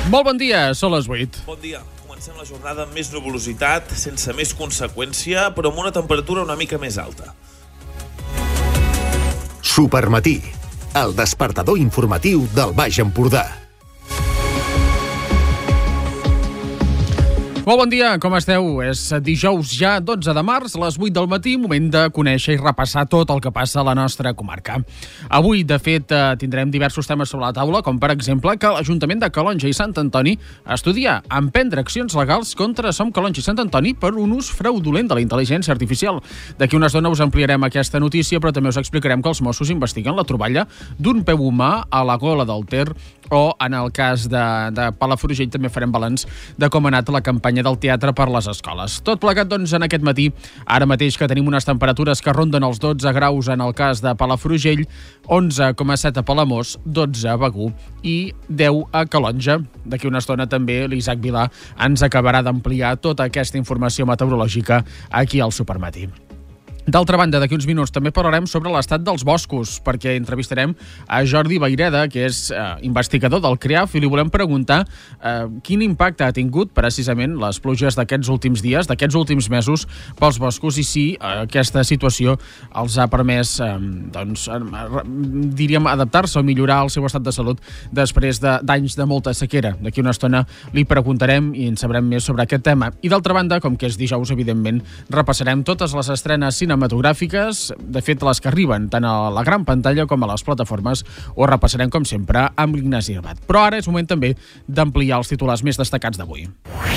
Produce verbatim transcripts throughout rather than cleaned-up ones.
Molt bon dia, són les vuit. Bon dia. Comencem la jornada amb més nuvolositat, sense més conseqüència, però amb una temperatura una mica més alta. Supermatí, el despertador informatiu del Baix Empordà. Molt bon dia, com esteu? És dijous ja dotze de març, a les vuit del matí, moment de conèixer i repassar tot el que passa a la nostra comarca. Avui, de fet, tindrem diversos temes sobre la taula, com per exemple que l'Ajuntament de Calonge i Sant Antoni estudia emprendre accions legals contra Som Calonge i Sant Antoni per un ús fraudulent de la intel·ligència artificial. D'aquí una estona us ampliarem aquesta notícia, però també us explicarem que els Mossos investiguen la troballa d'un peu humà a la Gola del Ter, o en el cas de, de Palafrugell també farem balanç de com ha anat la campanya del teatre per les escoles. Tot plegat, doncs, en aquest matí, ara mateix que tenim unes temperatures que ronden els dotze graus en el cas de Palafrugell, onze coma set a Palamós, dotze a Begur i deu a Calonge. D'aquí una estona també l'Isaac Vilà ens acabarà d'ampliar tota aquesta informació meteorològica aquí al Supermatí. D'altra banda, d'aquí uns minuts també parlarem sobre l'estat dels boscos, perquè entrevistarem a Jordi Vayreda, que és eh, investigador del C R E A F, i li volem preguntar eh, quin impacte ha tingut precisament les pluges d'aquests últims dies, d'aquests últims mesos pels boscos, i si eh, aquesta situació els ha permès eh, doncs, eh, diríem, adaptar-se o millorar el seu estat de salut després de, d'anys de molta sequera. D'aquí una estona li preguntarem i en sabrem més sobre aquest tema. I d'altra banda, com que és dijous, evidentment, repassarem totes les estrenes cinematogràfiques cinematogràfiques, de fet les que arriben tant a la gran pantalla com a les plataformes, ho repassarem com sempre amb l'Ignasi Herbat. Però ara és moment també d'ampliar els titulars més destacats d'avui.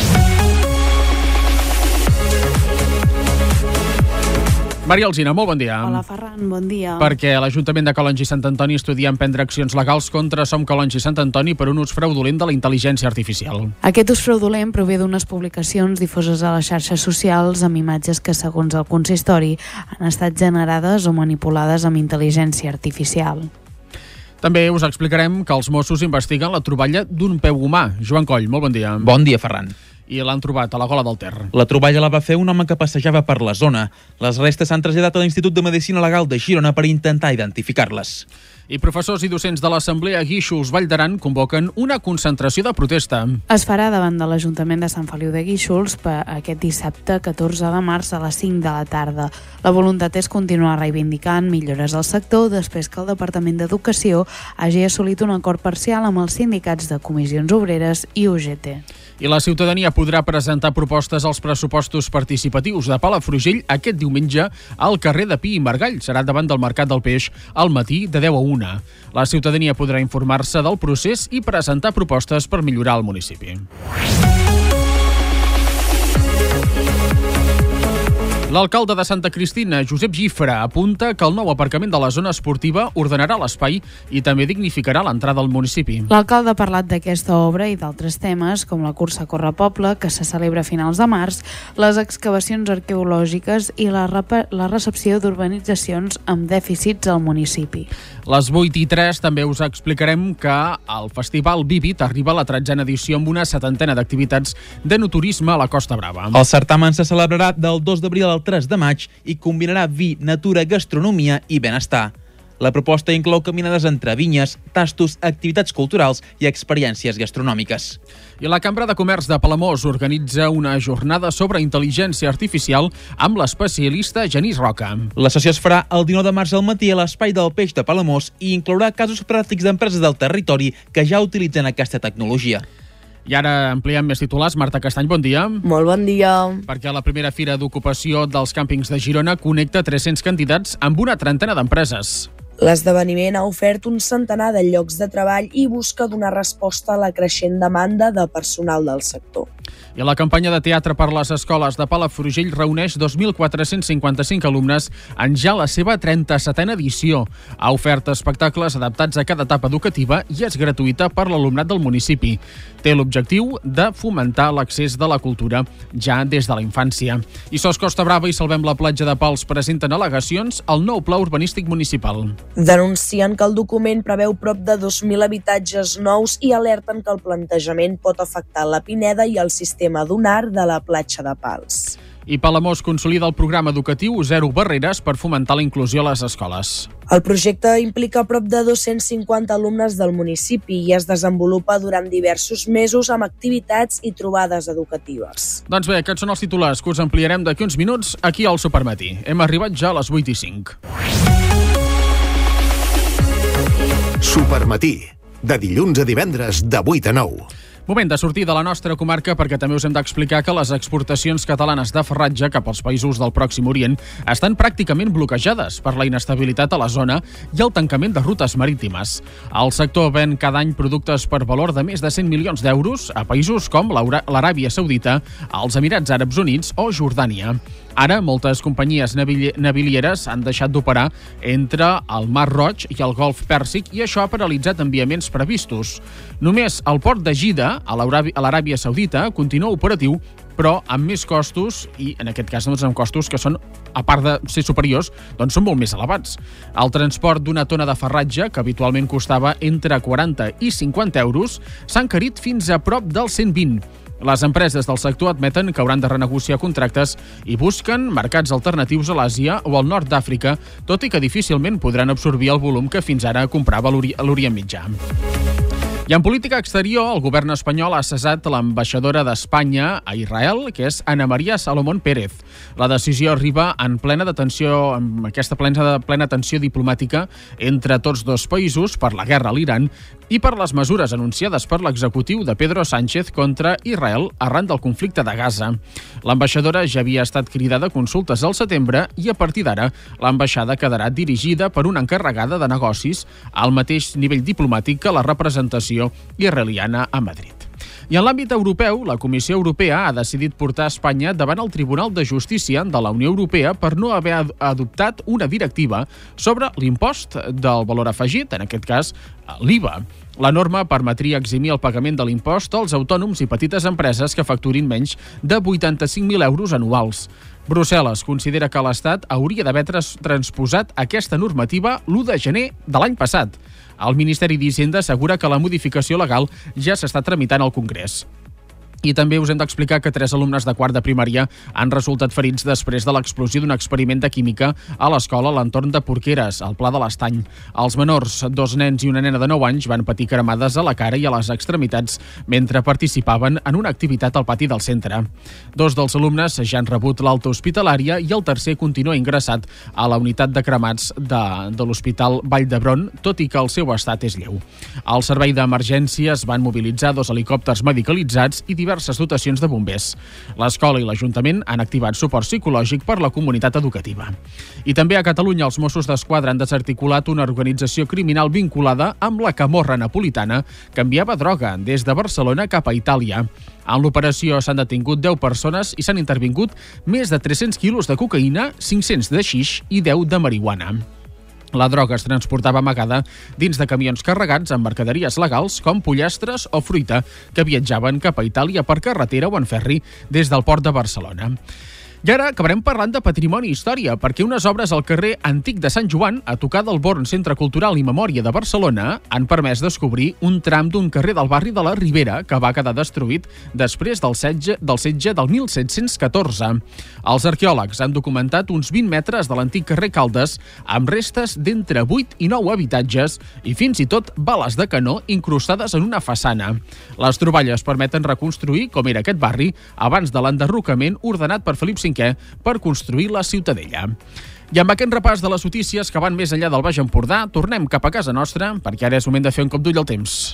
Maria Alsina, molt bon dia. Hola, Ferran, bon dia. Perquè l'Ajuntament de Calonge i Sant Antoni estudia emprendre accions legals contra Som Calonge i Sant Antoni per un ús fraudulent de la intel·ligència artificial. Aquest ús fraudulent prové d'unes publicacions difoses a les xarxes socials amb imatges que, segons el consistori, han estat generades o manipulades amb intel·ligència artificial. També us explicarem que els Mossos investiguen la troballa d'un peu humà. Joan Coll, molt bon dia. Bon dia, Ferran. I l'han trobat a la Gola del Ter. La troballa la va fer un home que passejava per la zona. Les restes s'han traslladat a l'Institut de Medicina Legal de Girona per intentar identificar-les. I professors i docents de l'Assemblea Guíxols Vall d'Aran convoquen una concentració de protesta. Es farà davant de l'Ajuntament de Sant Feliu de Guíxols per aquest dissabte catorze de març a les cinc de la tarda. La voluntat és continuar reivindicant millores al sector després que el Departament d'Educació hagi assolit un acord parcial amb els sindicats de Comissions Obreres i U G T. I la ciutadania podrà presentar propostes als pressupostos participatius de Palafrugell aquest diumenge al carrer de Pi i Margall. Serà davant del Mercat del Peix al matí de deu a una. La ciutadania podrà informar-se del procés i presentar propostes per millorar el municipi. L'alcalde de Santa Cristina, Josep Gifra, apunta que el nou aparcament de la zona esportiva ordenarà l'espai i també dignificarà l'entrada al municipi. L'alcalde ha parlat d'aquesta obra i d'altres temes, com la cursa Corre Poble, que se celebra a finals de març, les excavacions arqueològiques i la, la recepció d'urbanitzacions amb dèficits al municipi. Les vuit i tres també us explicarem que el Festival Vivit arriba a la tretzena edició amb una setantena d'activitats d'enoturisme a la Costa Brava. El certamen se celebrarà del dos d'abril al tres de maig i combinarà vi, natura, gastronomia i benestar. La proposta inclou caminades entre vinyes, tastos, activitats culturals i experiències gastronòmiques. I la Cambra de Comerç de Palamós organitza una jornada sobre intel·ligència artificial amb l'especialista Genís Roca. La sessió es farà el dinou de març al matí a l'Espai del Peix de Palamós i inclourà casos pràctics d'empreses del territori que ja utilitzen aquesta tecnologia. I ara ampliem més titulars. Marta Castany, bon dia. Molt bon dia. Perquè la primera fira d'ocupació dels càmpings de Girona connecta tres-cents candidats amb una trentena d'empreses. L'esdeveniment ha ofert un centenar de llocs de treball i busca donar resposta a la creixent demanda de personal del sector. I la campanya de teatre per les escoles de Palafrugell reuneix dos mil quatre-cents cinquanta-cinc alumnes en ja la seva trenta-setena edició. Ha ofert espectacles adaptats a cada etapa educativa i és gratuïta per l'alumnat del municipi. Té l'objectiu de fomentar l'accés de la cultura ja des de la infància. I Sos Costa Brava i Salvem la Platja de Pals presenten al·legacions al nou pla urbanístic municipal. Denuncien que el document preveu prop de dos mil habitatges nous i alerten que el plantejament pot afectar la pineda i el sistema dunar de la platja de Pals. I Palamós consolida el programa educatiu Zero Barreres per fomentar la inclusió a les escoles. El projecte implica prop de dos-cents cinquanta alumnes del municipi i es desenvolupa durant diversos mesos amb activitats i trobades educatives. Doncs bé, aquests són els titulars que us ampliarem d'aquí uns minuts aquí al Supermatí. Hem arribat ja a les vuit i cinc. Supermatí, de dilluns a divendres de vuit a nou. Moment de sortir de la nostra comarca perquè també us hem d'explicar que les exportacions catalanes de farratge cap als països del Pròxim Orient estan pràcticament bloquejades per la inestabilitat a la zona i el tancament de rutes marítimes. El sector ven cada any productes per valor de més de cent milions d'euros a països com l'Aràbia Saudita, els Emirats Àrabs Units o Jordània. Ara, moltes companyies navilieres han deixat d'operar entre el Mar Roig i el Golf Pèrsic i això ha paralitzat enviaments previstos. Només el port de Jeddah, a l'Aràbia Saudita, continua operatiu, però amb més costos, i en aquest cas doncs, amb costos que són, a part de ser superiors, doncs són molt més elevats. El transport d'una tona de farratge, que habitualment costava entre quaranta i cinquanta euros, s'ha encarit fins a prop dels cent vint. Les empreses del sector admeten que hauran de renegociar contractes i busquen mercats alternatius a l'Àsia o al nord d'Àfrica, tot i que difícilment podran absorbir el volum que fins ara comprava l'Orient Mitjà. I en política exterior, el govern espanyol ha cessat l'ambaixadora d'Espanya a Israel, que és Ana María Salomón Pérez. La decisió arriba en plena detenció, en aquesta plena, plena tensió diplomàtica entre tots dos països per la guerra a l'Iran i per les mesures anunciades per l'executiu de Pedro Sánchez contra Israel arran del conflicte de Gaza. L'ambaixadora ja havia estat cridada a consultes al setembre i a partir d'ara l'ambaixada quedarà dirigida per una encarregada de negocis al mateix nivell diplomàtic que la representació israeliana a Madrid. I en l'àmbit europeu, la Comissió Europea ha decidit portar Espanya davant el Tribunal de Justícia de la Unió Europea per no haver adoptat una directiva sobre l'impost del valor afegit, en aquest cas l'I V A. La norma permetria eximir el pagament de l'impost als autònoms i petites empreses que facturin menys de vuitanta-cinc mil euros anuals. Brussel·les considera que l'Estat hauria d'haver transposat aquesta normativa l'u de gener de l'any passat. El Ministeri d'Hisenda assegura que la modificació legal ja s'està tramitant al Congrés. I també us hem d'explicar que tres alumnes de quart de primària han resultat ferits després de l'explosió d'un experiment de química a l'escola a l'entorn de Porqueres, al Pla de l'Estany. Els menors, dos nens i una nena de nou anys, van patir cremades a la cara i a les extremitats mentre participaven en una activitat al pati del centre. Dos dels alumnes ja han rebut l'alta hospitalària i el tercer continua ingressat a la unitat de cremats de, de l'Hospital Vall d'Hebron, tot i que el seu estat és lleu. Al servei d'emergències van mobilitzar dos helicòpters medicalitzats i diverses dotacions de bombers. L'escola i l'Ajuntament han activat suport psicològic per la comunitat educativa. I també a Catalunya els Mossos d'Esquadra han desarticulat una organització criminal vinculada amb la camorra napolitana que enviava droga des de Barcelona cap a Itàlia. En l'operació s'han detingut deu persones i s'han intervingut més de tres-cents quilos de cocaïna, cinc-cents de xix i deu de marihuana. La droga es transportava amagada dins de camions carregats amb mercaderies legals com pollastres o fruita que viatjaven cap a Itàlia per carretera o en ferri des del port de Barcelona. I ara acabarem parlant de patrimoni i història, perquè unes obres al carrer Antic de Sant Joan, a tocar del Born Centre Cultural i Memòria de Barcelona, han permès descobrir un tram d'un carrer del barri de la Ribera que va quedar destruït després del setge del, setge del mil set-cents catorze. Els arqueòlegs han documentat uns vint metres de l'antic carrer Caldes amb restes d'entre vuit i nou habitatges i fins i tot bales de canó incrustades en una façana. Les troballes permeten reconstruir com era aquest barri abans de l'enderrocament ordenat per Felip cinquè per construir la Ciutadella. I amb aquest repàs de les notícies que van més enllà del Baix Empordà, tornem cap a casa nostra, perquè ara és moment de fer un cop d'ull al temps.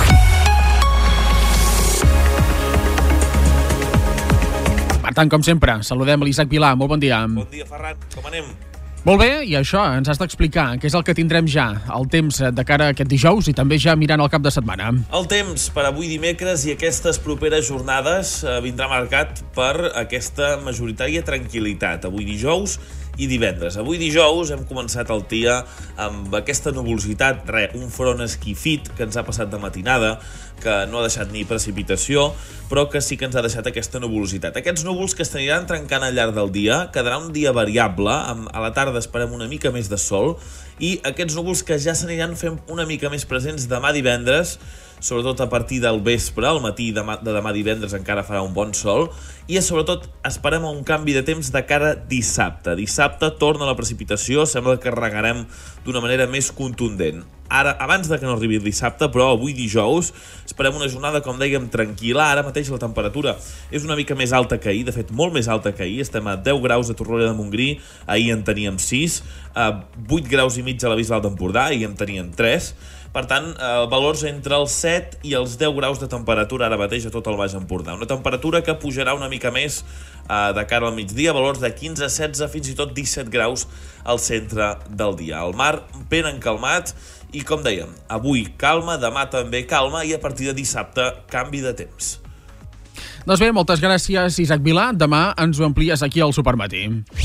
Per tant, com sempre, saludem l'Isaac Vilà. Molt bon dia. Bon dia, Ferran. Com anem? Molt bé, i això ens has d'explicar què és el que tindrem ja, el temps de cara a aquest dijous i també ja mirant el cap de setmana. El temps per avui dimecres i aquestes properes jornades eh, vindrà marcat per aquesta majoritària tranquil·litat. Avui dijous i divendres. Avui dijous hem començat el dia amb aquesta nuvolositat, re, un front esquifit que ens ha passat de matinada, que no ha deixat ni precipitació, però que sí que ens ha deixat aquesta nuvolositat. Aquests núvols que es aniran trencant al llarg del dia, quedarà un dia variable, amb, a la tarda esperem una mica més de sol, i aquests núvols que ja s'aniran fent una mica més presents demà divendres, sobretot a partir del vespre, al matí de demà, de demà divendres encara farà un bon sol, i sobretot esperem un canvi de temps de cara a dissabte. Dissabte torna la precipitació, sembla que regarem d'una manera més contundent. Ara, abans de que no arribi el dissabte, però avui dijous, esperem una jornada, com dèiem, tranquil·la. Ara mateix la temperatura és una mica més alta que ahir, de fet, molt més alta que ahir. Estem a deu graus a Torroella de Montgrí, ahir en teníem sis, a vuit graus i mig a la Bisbal d'Empordà, ahir en teníem tres. Per tant, eh, valors entre els set i els deu graus de temperatura ara mateix a tot el Baix Empordà. Una temperatura que pujarà una mica més eh, de cara al migdia, valors de quinze, setze, fins i tot disset graus al centre del dia. El mar ben encalmat i, com dèiem, avui calma, demà també calma i a partir de dissabte canvi de temps. Doncs bé, moltes gràcies, Isaac Vilà. Demà ens ho amplies aquí al Supermatí.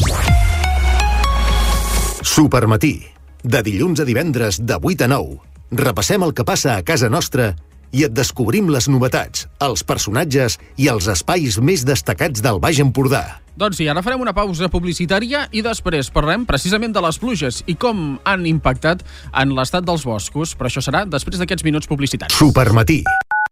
Supermatí, de dilluns a divendres de vuit a nou. Repassem el que passa a casa nostra i et descobrim les novetats, els personatges i els espais més destacats del Baix Empordà. Doncs sí, ara farem una pausa publicitària i després parlem precisament de les pluges i com han impactat en l'estat dels boscos, però això serà després d'aquests minuts publicitaris. Supermatí.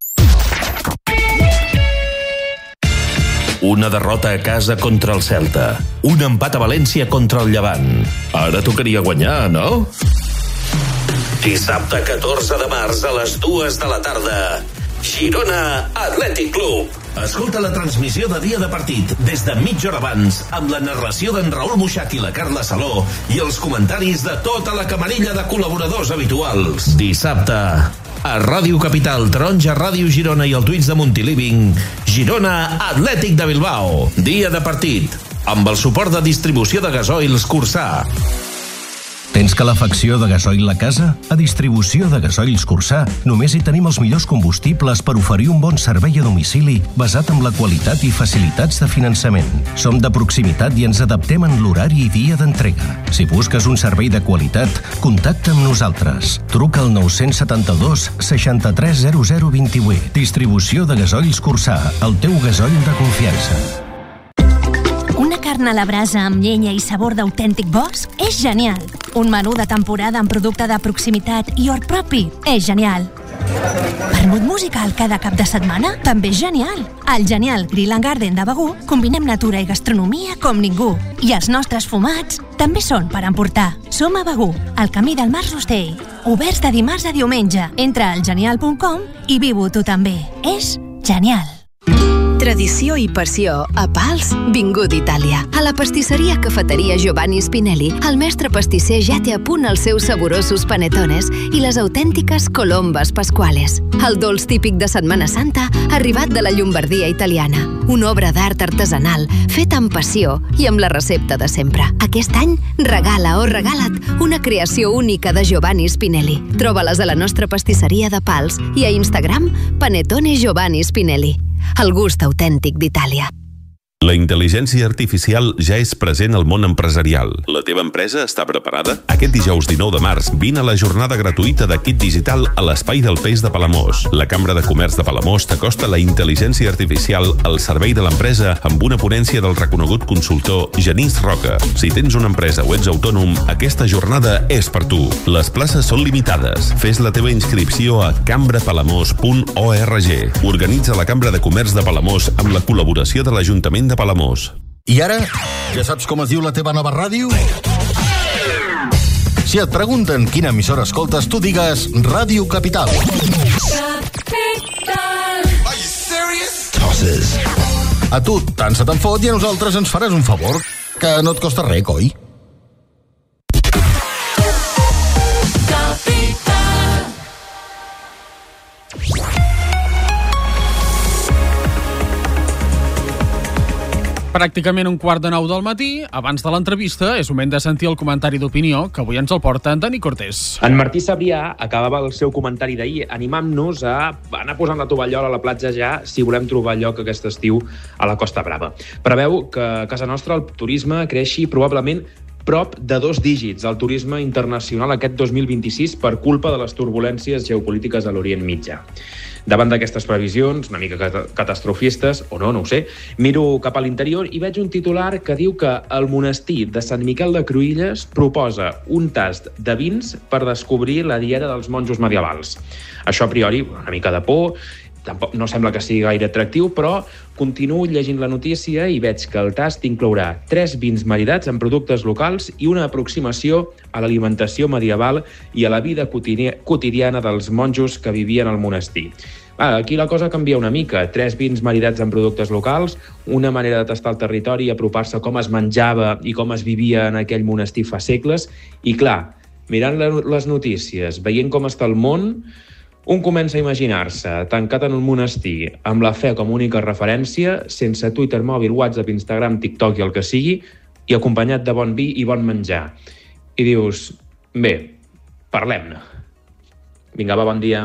Una derrota a casa contra el Celta. Un empat a València contra el Llevant. Ara tocaria guanyar, no? Dissabte catorze de març a les dues de la tarda. Girona Atlètic Club. Escolta la transmissió de dia de partit des de mitja hora abans amb la narració d'en Raül Muixac i la Carla Saló i els comentaris de tota la camarilla de col·laboradors habituals. Dissabte a Ràdio Capital, Taronja, Ràdio Girona i el Twitch de Montiliving, Girona Atlètic de Bilbao. Dia de partit amb el suport de distribució de gasoils Cursà. Tens calefacció de gasoil a casa? A Distribució de Gasoils Cursà només hi tenim els millors combustibles per oferir un bon servei a domicili basat en la qualitat i facilitats de finançament. Som de proximitat i ens adaptem en l'horari i dia d'entrega. Si busques un servei de qualitat, contacta amb nosaltres. Truca al nou setanta-dos seixanta-tres zero zero vint-i-vuit. Distribució de Gasoils Cursà, el teu gasoil de confiança. Una carn a la brasa amb llenya i sabor d'autèntic bosc és genial. Un menú de temporada amb producte de proximitat i hort propi és genial. Vermut musical cada cap de setmana també és genial. Al Genial Grill and Garden de Begur combinem natura i gastronomia com ningú. I els nostres fumats també són per emportar. Som a Begur, al camí del Mar Rostell. Oberts de dimarts a diumenge. Entra al genial punt com i viu-ho tu també. És genial. Tradició i passió a Pals, vingut d'Itàlia. A la pastisseria Cafeteria Giovanni Spinelli, el mestre pastisser ja té a punt els seus saborosos panetones i les autèntiques colombes pasquales. El dolç típic de Setmana Santa, arribat de la Llombardia italiana. Una obra d'art artesanal, feta amb passió i amb la recepta de sempre. Aquest any, regala o regala't una creació única de Giovanni Spinelli. Troba-les a la nostra pastisseria de Pals i a Instagram, Panetone Giovanni Spinelli. El gust autèntic d'Itàlia. La intel·ligència artificial ja és present al món empresarial. La teva empresa està preparada? Aquest dijous dinou de març vine a la jornada gratuïta de Kit Digital a l'Espai del Peix de Palamós. La Cambra de Comerç de Palamós t'acosta la intel·ligència artificial al servei de l'empresa amb una ponència del reconegut consultor Genís Roca. Si tens una empresa o ets autònom, aquesta jornada és per tu. Les places són limitades. Fes la teva inscripció a cambra palamós punt org. Organitza la Cambra de Comerç de Palamós amb la col·laboració de l'Ajuntament de Palamós. I ara, ja saps com es diu la teva nova ràdio? Si et pregunten quina emissora escoltes, tu digues Ràdio Capital. Capital. Are you serious? Tosses. A tu tant se te'n fot i a nosaltres ens faràs un favor, que no et costa res, coi? Pràcticament un quart de nou del matí, abans de l'entrevista, és moment de sentir el comentari d'opinió que avui ens el porta en Dani Cortés. En Martí Sabrià acabava el seu comentari d'ahir animant-nos a anar posant la tovallola a la platja ja si volem trobar lloc aquest estiu a la Costa Brava. Preveu que a casa nostra el turisme creixi probablement prop de dos dígits al turisme internacional aquest dos mil vint-i-sis per culpa de les turbulències geopolítiques a l'Orient Mitjà. Davant d'aquestes previsions, una mica catastrofistes, o no, no ho sé, miro cap a l'interior i veig un titular que diu que el monestir de Sant Miquel de Cruïlles proposa un tast de vins per descobrir la dieta dels monjos medievals. Això, a priori, una mica de por, tampoc no sembla que sigui gaire atractiu, però continuo llegint la notícia i veig que el tast inclourà tres vins maridats amb productes locals i una aproximació a l'alimentació medieval i a la vida quotidiana dels monjos que vivien al monestir. Ah, aquí la cosa canvia una mica. Tres vins maridats amb productes locals, una manera de tastar el territori i apropar-se a com es menjava i com es vivia en aquell monestir fa segles. I clar, mirant les notícies, veient com està el món, un comença a imaginar-se tancat en un monestir amb la fe com a única referència, sense Twitter, mòbil, WhatsApp, Instagram, TikTok i el que sigui, i acompanyat de bon vi i bon menjar. I dius, bé, parlem-ne. Vinga, va, bon dia.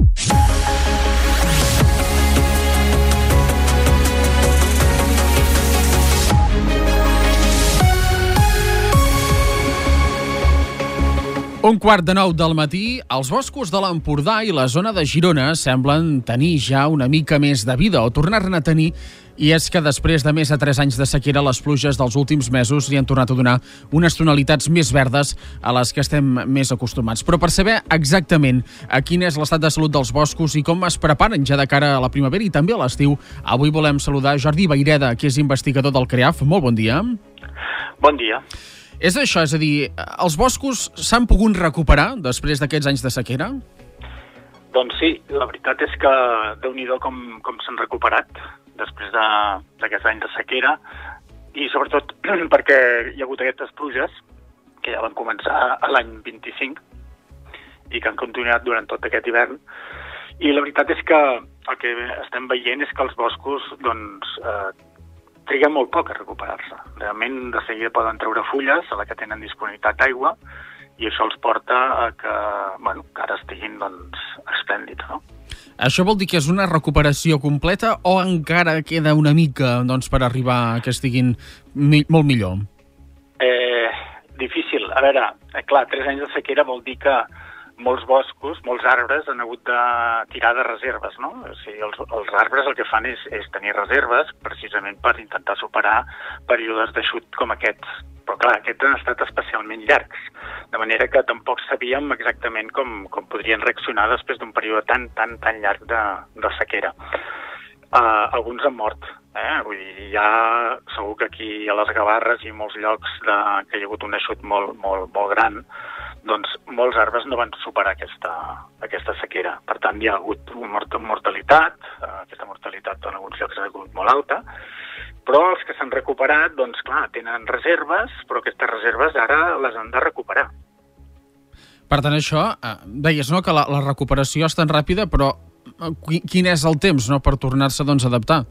Un quart de nou del matí, els boscos de l'Empordà i la zona de Girona semblen tenir ja una mica més de vida, o tornar-ne a tenir, i és que després de més de tres anys de sequera, les pluges dels últims mesos li han tornat a donar unes tonalitats més verdes a les que estem més acostumats. Però per saber exactament a quin és l'estat de salut dels boscos i com es preparen ja de cara a la primavera i també a l'estiu, avui volem saludar Jordi Vayreda, que és investigador del CREAF. Molt bon dia. Bon dia. És això, és a dir, els boscos s'han pogut recuperar després d'aquests anys de sequera? Doncs sí, la veritat és que Déu-n'hi-do com, com s'han recuperat després d'aquests anys de sequera i sobretot perquè hi ha hagut aquestes pluges que ja van començar a l'any vint-i-cinc i que han continuat durant tot aquest hivern. I la veritat és que el que estem veient és que els boscos doncs, eh, triguen molt poc a recuperar-se. Realment, de seguida poden treure fulles a la que tenen disponibilitat d'aigua i això els porta a que, bueno, que ara estiguin doncs, esplèndids, no? Això vol dir que és una recuperació completa o encara queda una mica doncs, per arribar a que estiguin mi molt millor? Eh, difícil. A veure, eh, clar, tres anys de sequera vol dir que molts boscos, molts arbres han hagut de tirar de reserves, no? O sigui, els, els arbres el que fan és, és tenir reserves precisament per intentar superar períodes d'eixut com aquests. Però clar, aquests han estat especialment llargs, de manera que tampoc sabíem exactament com, com podrien reaccionar després d'un període tan, tan, tan llarg de, de sequera. Uh, alguns han mort, eh? Vull dir, ja segur que aquí a les Gavarres i molts llocs de, que hi ha hagut un eixut molt, molt, molt gran, doncs molts arbres no van superar aquesta, aquesta sequera. Per tant, hi ha hagut una mortalitat, aquesta mortalitat en alguns llocs ha hagut molt alta, però els que s'han recuperat, doncs clar, tenen reserves, però aquestes reserves ara les han de recuperar. Per tant, això, eh, deies no, que la, la recuperació és tan ràpida, però quin és el temps no, per tornar-se doncs, a adaptar?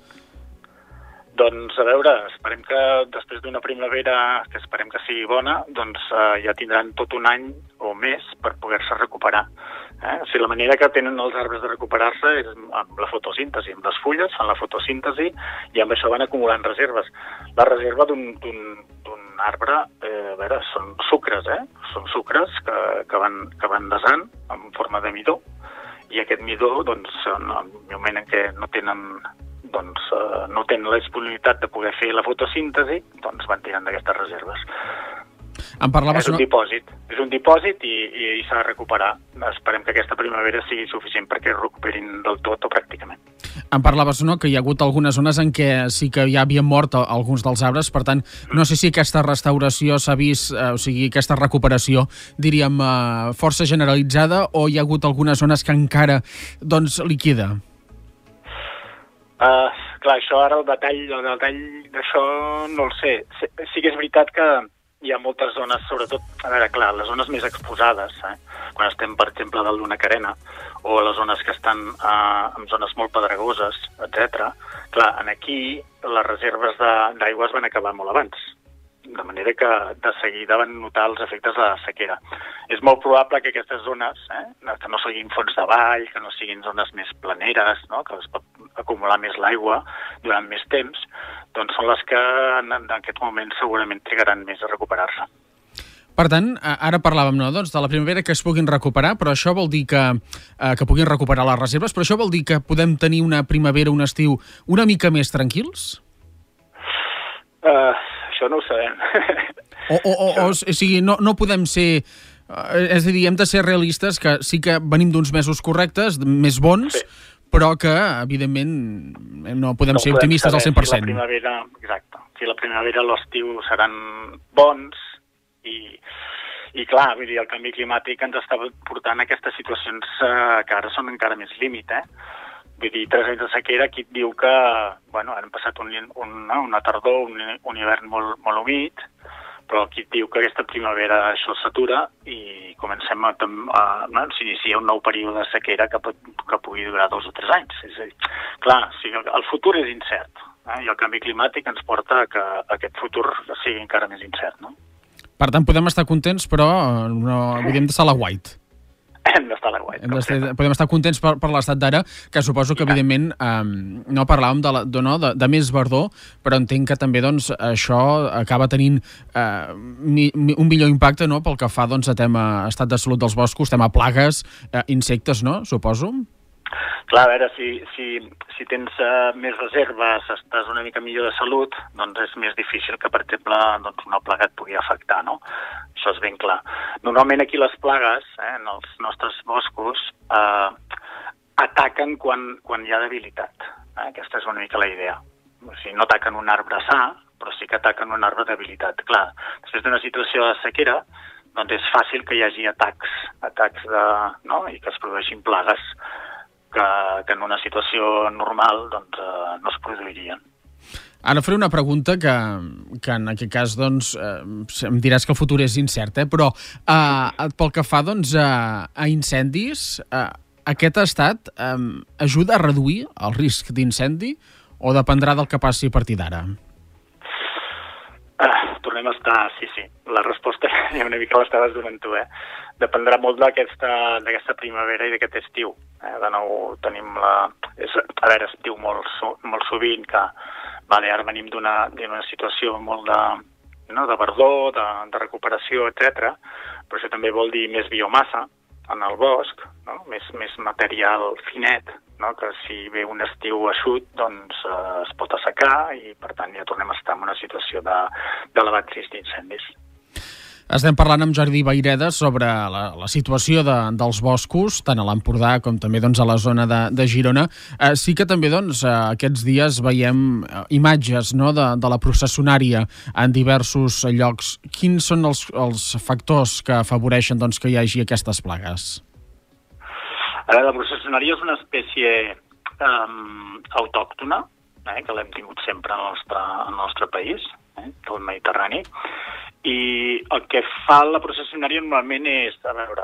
Doncs, a veure, esperem que després d'una primavera que esperem que sigui bona, doncs eh, ja tindran tot un any o més per poder-se recuperar. Eh? O sigui, la manera que tenen els arbres de recuperar-se és amb la fotosíntesi, amb les fulles fan la fotosíntesi i amb això van acumulant reserves. La reserva d'un arbre, eh, a veure, són sucres, eh? Són sucres que, que, van, que van desant en forma de midó i aquest midó, doncs, en el moment en què no tenen doncs eh, no tenen la disponibilitat de poder fer la fotosíntesi, doncs van tirant d'aquestes reserves. Em parlaves, és un no? dipòsit, és un dipòsit i, i, i s'ha de recuperar. Esperem que aquesta primavera sigui suficient perquè es recuperin del tot o pràcticament. Em parlaves, no?, que hi ha hagut algunes zones en què sí que ja havien mort alguns dels arbres, per tant, no sé si aquesta restauració s'ha vist, eh, o sigui, aquesta recuperació, diríem, eh, força generalitzada o hi ha hagut algunes zones que encara, doncs, li queda? Uh, clar, això ara, el detall, el detall d'això no el sé. Sí que és veritat que hi ha moltes zones, sobretot, a veure, clar, les zones més exposades, eh? Quan estem, per exemple, dalt d'una carena, o les zones que estan uh, en zones molt pedregoses, etcètera. Clar, en aquí les reserves d'aigua es van acabar molt abans, de manera que de seguida van notar els efectes de la sequera. És molt probable que aquestes zones, eh, que no siguin fons de vall, que no siguin zones més planeres, no?, que es pot acumular més l'aigua durant més temps, doncs són les que en, en aquest moment segurament trigaran més a recuperar-se. Per tant, ara parlàvem no, doncs, de la primavera que es puguin recuperar, però això vol dir que, eh, que puguin recuperar les reserves, però això vol dir que podem tenir una primavera, un estiu una mica més tranquils? Uh, això no ho sabem. O, o, o, o, o sigui, no, no podem ser... És a dir, hem de ser realistes, que sí que venim d'uns mesos correctes, més bons, sí. però que, evidentment, no podem no ser optimistes al cent per cent. Si la primavera, exacte, si la primavera i l'estiu seran bons i, i clar, vull dir, el canvi climàtic ens està portant a aquestes situacions eh, que ara són encara més límit, eh? Vull dir, tres anys de sequera, aquí et diu que, bueno, han passat un, un, una tardor, un, un hivern molt, molt humit, però aquí et diu que aquesta primavera això s'atura i comencem a, a no, s'inicia un nou període de sequera que, pot, que pugui durar dos o tres anys. És a dir, clar, o sigui, el futur és incert, eh? I el canvi climàtic ens porta a que aquest futur sigui encara més incert, no? Per tant, podem estar contents, però no, hauríem d'estar a la white. Hem d'estar a la white. Podem estar contents per, per l'estat d'ara, que suposo que, evidentment, eh, no parlàvem de, la, de, no, de, de més verdor, però entenc que també doncs, això acaba tenint eh, mi, mi, un millor impacte, no?, pel que fa doncs, a tema estat de salut dels boscos, tema plagues, eh, insectes, no?, suposo? Clar, a veure, si, si, si tens uh, més reserves, estàs una mica millor de salut, doncs és més difícil que, per exemple, doncs una plaga et pugui afectar, no? Això és ben clar. Normalment aquí les plagues, eh, en els nostres boscos, eh, ataquen quan, quan hi ha debilitat. Eh? Aquesta és una mica la idea. O sigui, no ataquen un arbre sa, però sí que ataquen un arbre de debilitat. Clar, després d'una situació de sequera, doncs és fàcil que hi hagi atacs, atacs de, no? I que es produeixin plagues que, que en una situació normal doncs, eh, no es produirien. Ara faré una pregunta que, que en aquest cas doncs, eh, em diràs que el futur és incert, eh? Però eh, pel que fa doncs, a, a incendis, eh, aquest estat eh, ajuda a reduir el risc d'incendi o dependrà del que passi a partir d'ara? Ah, tornem a estar, sí, sí. La resposta ja una mica l'estaves donant tu, eh? Dependrà molt d'aquesta d'aquesta primavera i d'aquest estiu. Eh? De nou tenim la... És, a veure, estiu molt, molt sovint, que vale, ara venim d'una situació molt de, no, de verdor, de, de recuperació, etcètera. Però això també vol dir més biomassa en el bosc, no? més, més material finet, no? Que si ve un estiu eixut, doncs eh, es pot assecar i, per tant, ja tornem a estar en una situació d'elevat de, risc d'incendis. Estem parlant amb Jordi Vayreda sobre la, la situació de, dels boscos, tant a l'Empordà com també doncs, a la zona de, de Girona. Eh, sí que també doncs, eh, aquests dies veiem eh, imatges no, de, de la processionària en diversos llocs. Quins són els, els factors que afavoreixen doncs, que hi hagi aquestes plagues? Ara, la processionària és una espècie um, autòctona, eh, que l'hem tingut sempre al nostre, al nostre país, eh, del Mediterrani. I el que fa la processionària normalment és, a veure,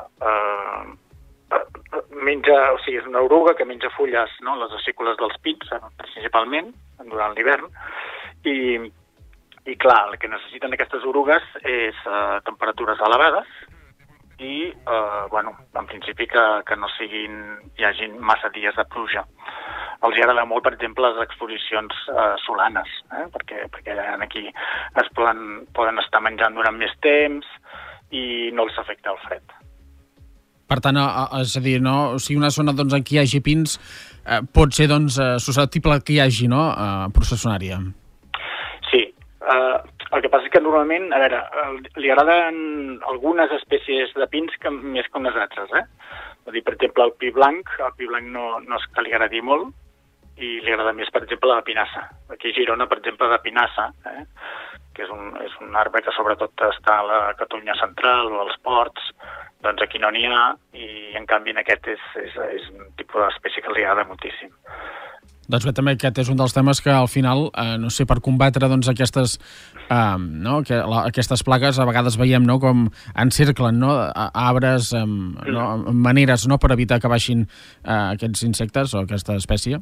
eh, menja, o sigui, és una oruga que menja fulles, no?, les acícules dels pins, principalment, durant l'hivern, i, i clar, el que necessiten aquestes orugues és eh, temperatures elevades i, eh, bueno, en principi que, que no siguin, hi hagin massa dies de pluja. Els agrada molt, per exemple, les exposicions eh, solanes, eh? perquè, perquè aquí es poden, poden estar menjant durant més temps i no els afecta el fred. Per tant, és a dir, no? O sigui, una zona doncs, en què hi hagi pins eh, pot ser doncs, susceptible que hi hagi no? eh, processionària. Sí. Eh, el que passa és que normalment, a veure, li agraden algunes espècies de pins que, més que unes altres, eh? És a dir, per exemple, el pi blanc, el pi blanc no, no és que li agradi molt, i li agrada més, per exemple, la pinassa. Aquí a Girona, per exemple, la pinassa, eh? que és un, és un arbre que sobretot està a la Catalunya central o als ports, doncs aquí no n'hi ha, i en canvi en aquest és, és, és un tipus d'espècie que li agrada moltíssim. Doncs bé, també aquest és un dels temes que al final, eh, no sé, per combatre doncs, aquestes, eh, no, que, la, aquestes plagues a vegades veiem no, com encerclen no, arbres, eh, no, maneres no, per evitar que baixin eh, aquests insectes o aquesta espècie.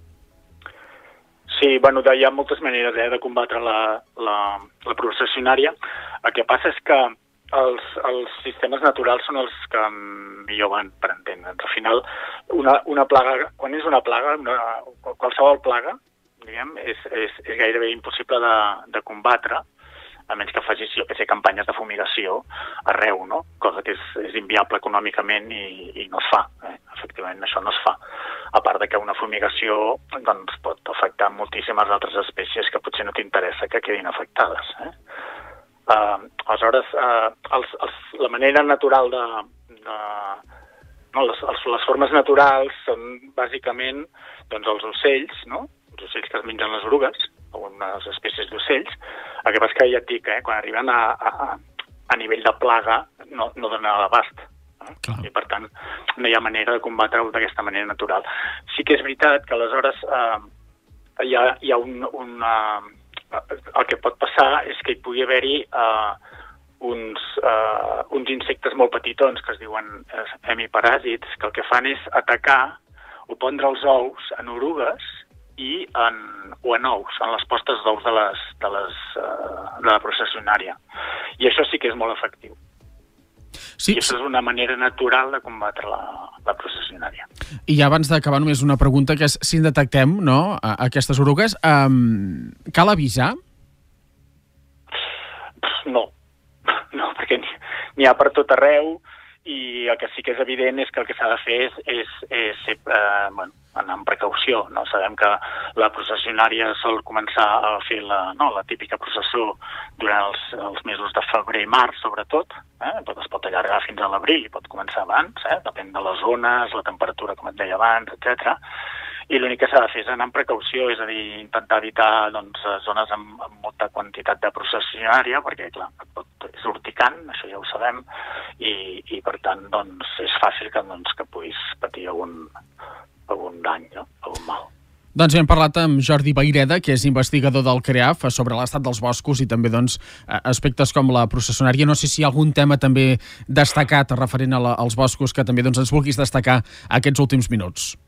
Sí, bueno, hi ha moltes maneres eh, de combatre la, la, la processionària. El que passa és que els, els sistemes naturals són els que millor van per entendre'ns. Al final, una, una plaga, quan és una plaga, una, qualsevol plaga, diguem, és, és, és gairebé impossible de, de combatre a menys que facis, jo que sé, campanyes de fumigació arreu, no? Cosa que és, és inviable econòmicament i, i no es fa. Eh? Efectivament, això no es fa. A part de que una fumigació doncs, pot afectar moltíssimes altres espècies que potser no t'interessa que quedin afectades. Eh? Uh, aleshores, uh, els, els, la manera natural de... de no, les, els, les formes naturals són bàsicament doncs, els ocells, no? Els ocells que es mengen les orugues, algunes espècies d'ocells. El que passa que ja et dic, eh, quan arriben a, a, a nivell de plaga no, no donen l'abast. Eh? I per tant no hi ha manera de combatre-ho d'aquesta manera natural. Sí que és veritat que aleshores eh, hi ha, hi ha un... un uh, el que pot passar és que hi pugui haver-hi uh, uns, uh, uns insectes molt petitons que es diuen uh, hemiparàsits, que el que fan és atacar o pondre els ous en orugues i en, o en ous, en les postes d'ous de, les, de, les, uh, de la processionària. I això sí que és molt efectiu. Sí. I això és una manera natural de combatre la, la processionària. I abans d'acabar només una pregunta, que és si detectem, no, aquestes orugues, um, cal avisar? No, no, perquè n'hi ha per tot arreu i el que sí que és evident és que el que s'ha de fer és, és, és ser, eh, bueno, anar amb precaució. No? Sabem que la processionària sol començar a fer la, no, la típica processó durant els, els mesos de febrer i març, sobretot. Eh? Tot es pot allargar fins a l'abril i pot començar abans, eh? Depèn de les zones, la temperatura, com et deia abans, etcètera. I l'únic que s'ha de fer és anar amb precaució, és a dir, intentar evitar doncs, zones amb, amb molta quantitat de processionària, perquè, clar, és urticant, això ja ho sabem, i, i per tant, doncs, és fàcil que, doncs, que puguis patir algun, algun dany, no? Algun mal. Doncs hem parlat amb Jordi Vayreda, que és investigador del CREAF, sobre l'estat dels boscos i també doncs, aspectes com la processionària. No sé si hi ha algun tema també destacat referent a la, als boscos que també doncs, ens vulguis destacar aquests últims minuts.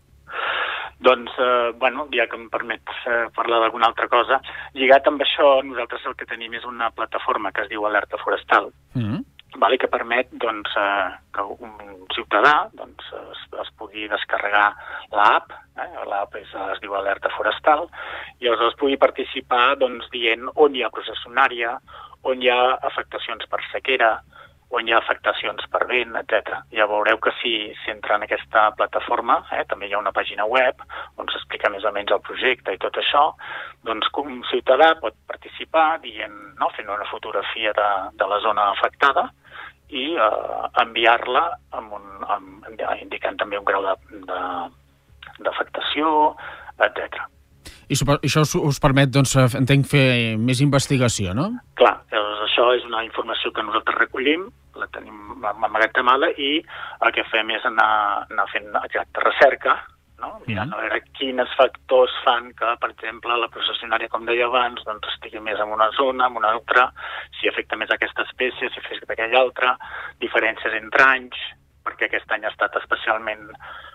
Doncs, eh, bueno, ja que em permets eh, parlar d'alguna altra cosa, lligat amb això, nosaltres el que tenim és una plataforma que es diu Alerta Forestal, mm-hmm. vale, que permet doncs, eh, que un ciutadà doncs, es, es pugui descarregar l'app, eh, l'app es, es diu Alerta Forestal, i aleshores pugui participar doncs, dient on hi ha processionària, on hi ha afectacions per sequera, on hi ha afectacions per vent, etcètera. Ja veureu que si s'entra en aquesta plataforma, eh, també hi ha una pàgina web on s'explica més o menys el projecte i tot això, doncs un ciutadà pot participar dient, no, fent una fotografia de, de la zona afectada i eh, enviar-la amb un, amb, indicant també un grau de, de, d'afectació, etcètera. I això us, us permet, doncs, entenc, fer més investigació, no? Clar, doncs això és una informació que nosaltres recollim, la tenim emmagatzemada i el que fem és anar, anar fent exacta recerca, no? Mirant a veure quins factors fan que, per exemple, la processionària, com deia abans, doncs estigui més en una zona, en una altra, si afecta més aquesta espècie, si afecta aquella altra, diferències entre anys, perquè aquest any ha estat especialment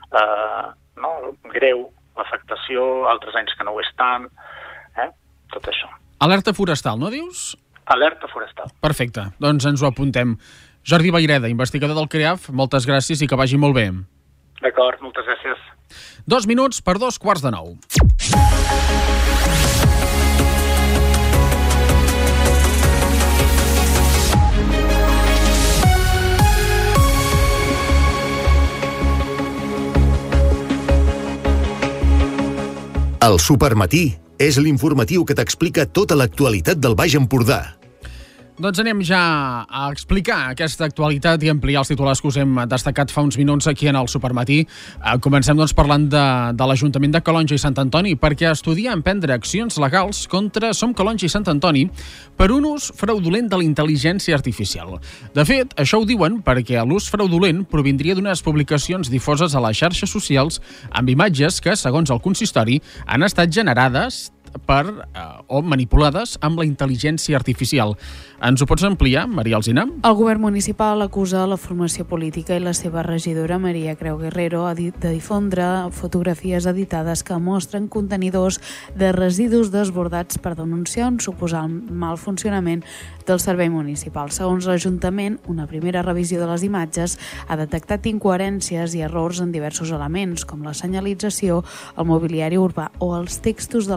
eh, no, greu, l'afectació, altres anys que no ho és tant, eh? Tot això. Alerta forestal, no dius? Alerta forestal. Perfecte, doncs ens ho apuntem. Jordi Vayreda, investigador del CREAF, moltes gràcies i que vagi molt bé. D'acord, moltes gràcies. Dos minuts per dos quarts de nou. El Supermatí és l'informatiu que t'explica tota l'actualitat del Baix Empordà. Doncs anem ja a explicar aquesta actualitat i ampliar els titulars que us hem destacat fa uns minuts aquí en el Supermatí. Comencem doncs parlant de, de l'Ajuntament de Calonge i Sant Antoni, perquè estudia emprendre accions legals contra Som Calonge i Sant Antoni per un ús fraudulent de la intel·ligència artificial. De fet, això ho diuen perquè l'ús fraudulent provindria d'unes publicacions difoses a les xarxes socials amb imatges que, segons el consistori, han estat generades per, eh, o manipulades amb la intel·ligència artificial. Ens ho pots ampliar, Maria Alsina? El govern municipal acusa la formació política i la seva regidora, Maria Creu Guerrero, de difondre fotografies editades que mostren contenidors de residus desbordats per denunciar un suposat mal funcionament del servei municipal. Segons l'Ajuntament, una primera revisió de les imatges ha detectat incoherències i errors en diversos elements, com la senyalització, el mobiliari urbà o els textos de la cartella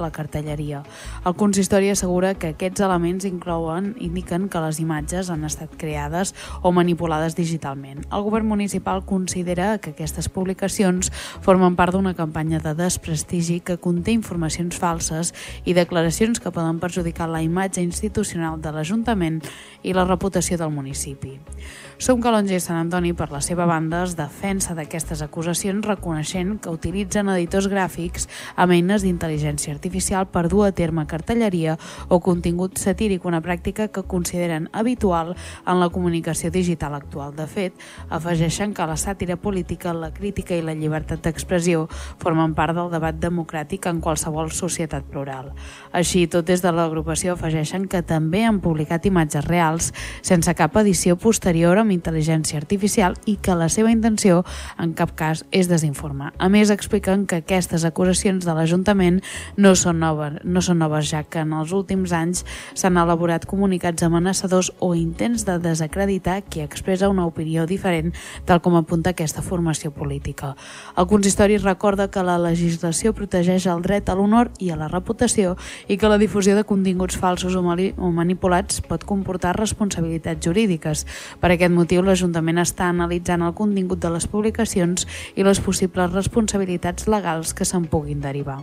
cartelleria. El consistori assegura que aquests elements inclouen, indiquen que les imatges han estat creades o manipulades digitalment. El govern municipal considera que aquestes publicacions formen part d'una campanya de desprestigi que conté informacions falses i declaracions que poden perjudicar la imatge institucional de l'Ajuntament i la reputació del municipi. Som Calonge i Sant Antoni, per la seva banda, es defensa d'aquestes acusacions reconeixent que utilitzen editors gràfics amb eines d'intel·ligència artificial per dur a terme cartelleria o contingut satíric, una pràctica que consideren habitual en la comunicació digital actual. De fet, afegeixen que la sàtira política, la crítica i la llibertat d'expressió formen part del debat democràtic en qualsevol societat plural. Així, tot des de l'agrupació afegeixen que també han publicat imatges reals sense cap edició posterior amb intel·ligència artificial i que la seva intenció en cap cas és desinformar. A més, expliquen que aquestes acusacions de l'Ajuntament no són noves, no són noves, ja que en els últims anys s'han elaborat comunicats amenaçadors o intents de desacreditar qui expressa una opinió diferent, tal com apunta aquesta formació política. El consistori recorda que la legislació protegeix el dret a l'honor i a la reputació i que la difusió de continguts falsos o manipulats pot comportar responsabilitats jurídiques. Per aquest motiu, l'Ajuntament està analitzant el contingut de les publicacions i les possibles responsabilitats legals que se'n puguin derivar.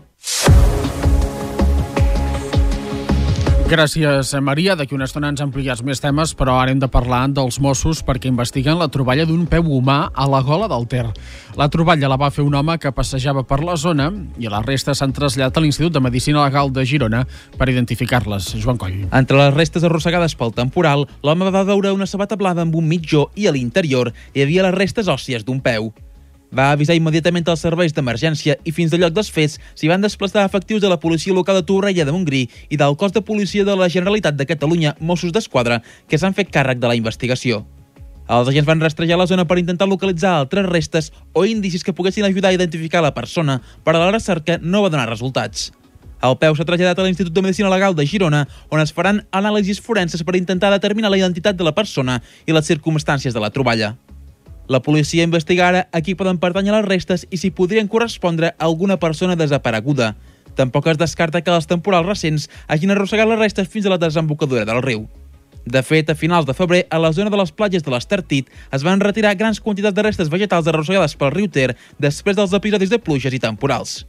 Gràcies, Maria. D'aquí una estona ens amplies més temes, però ara hem de parlar dels Mossos perquè investiguen la troballa d'un peu humà a la Gola del Ter. La troballa la va fer un home que passejava per la zona i les restes s'han traslladat a l'Institut de Medicina Legal de Girona per identificar-les. Joan Coll. Entre les restes arrossegades pel temporal, l'home va veure una sabata blava amb un mitjó i a l'interior hi havia les restes òssies d'un peu. Va avisar immediatament els serveis d'emergència i fins al lloc dels fets s'hi van desplaçar efectius de la policia local de Torrella de Montgrí i del cos de policia de la Generalitat de Catalunya, Mossos d'Esquadra, que s'han fet càrrec de la investigació. Els agents van rastrejar la zona per intentar localitzar altres restes o indicis que poguessin ajudar a identificar la persona, però a la recerca no va donar resultats. El peu s'ha traslladat a l'Institut de Medicina Legal de Girona, on es faran anàlisis forenses per intentar determinar la identitat de la persona i les circumstàncies de la troballa. La policia investiga ara a qui poden pertànyer les restes i si podrien correspondre a alguna persona desapareguda. Tampoc es descarta que els temporals recents hagin arrossegat les restes fins a la desembocadura del riu. De fet, a finals de febrer, a la zona de les platges de l'Estartit es van retirar grans quantitats de restes vegetals arrossegades pel riu Ter després dels episodis de pluges i temporals.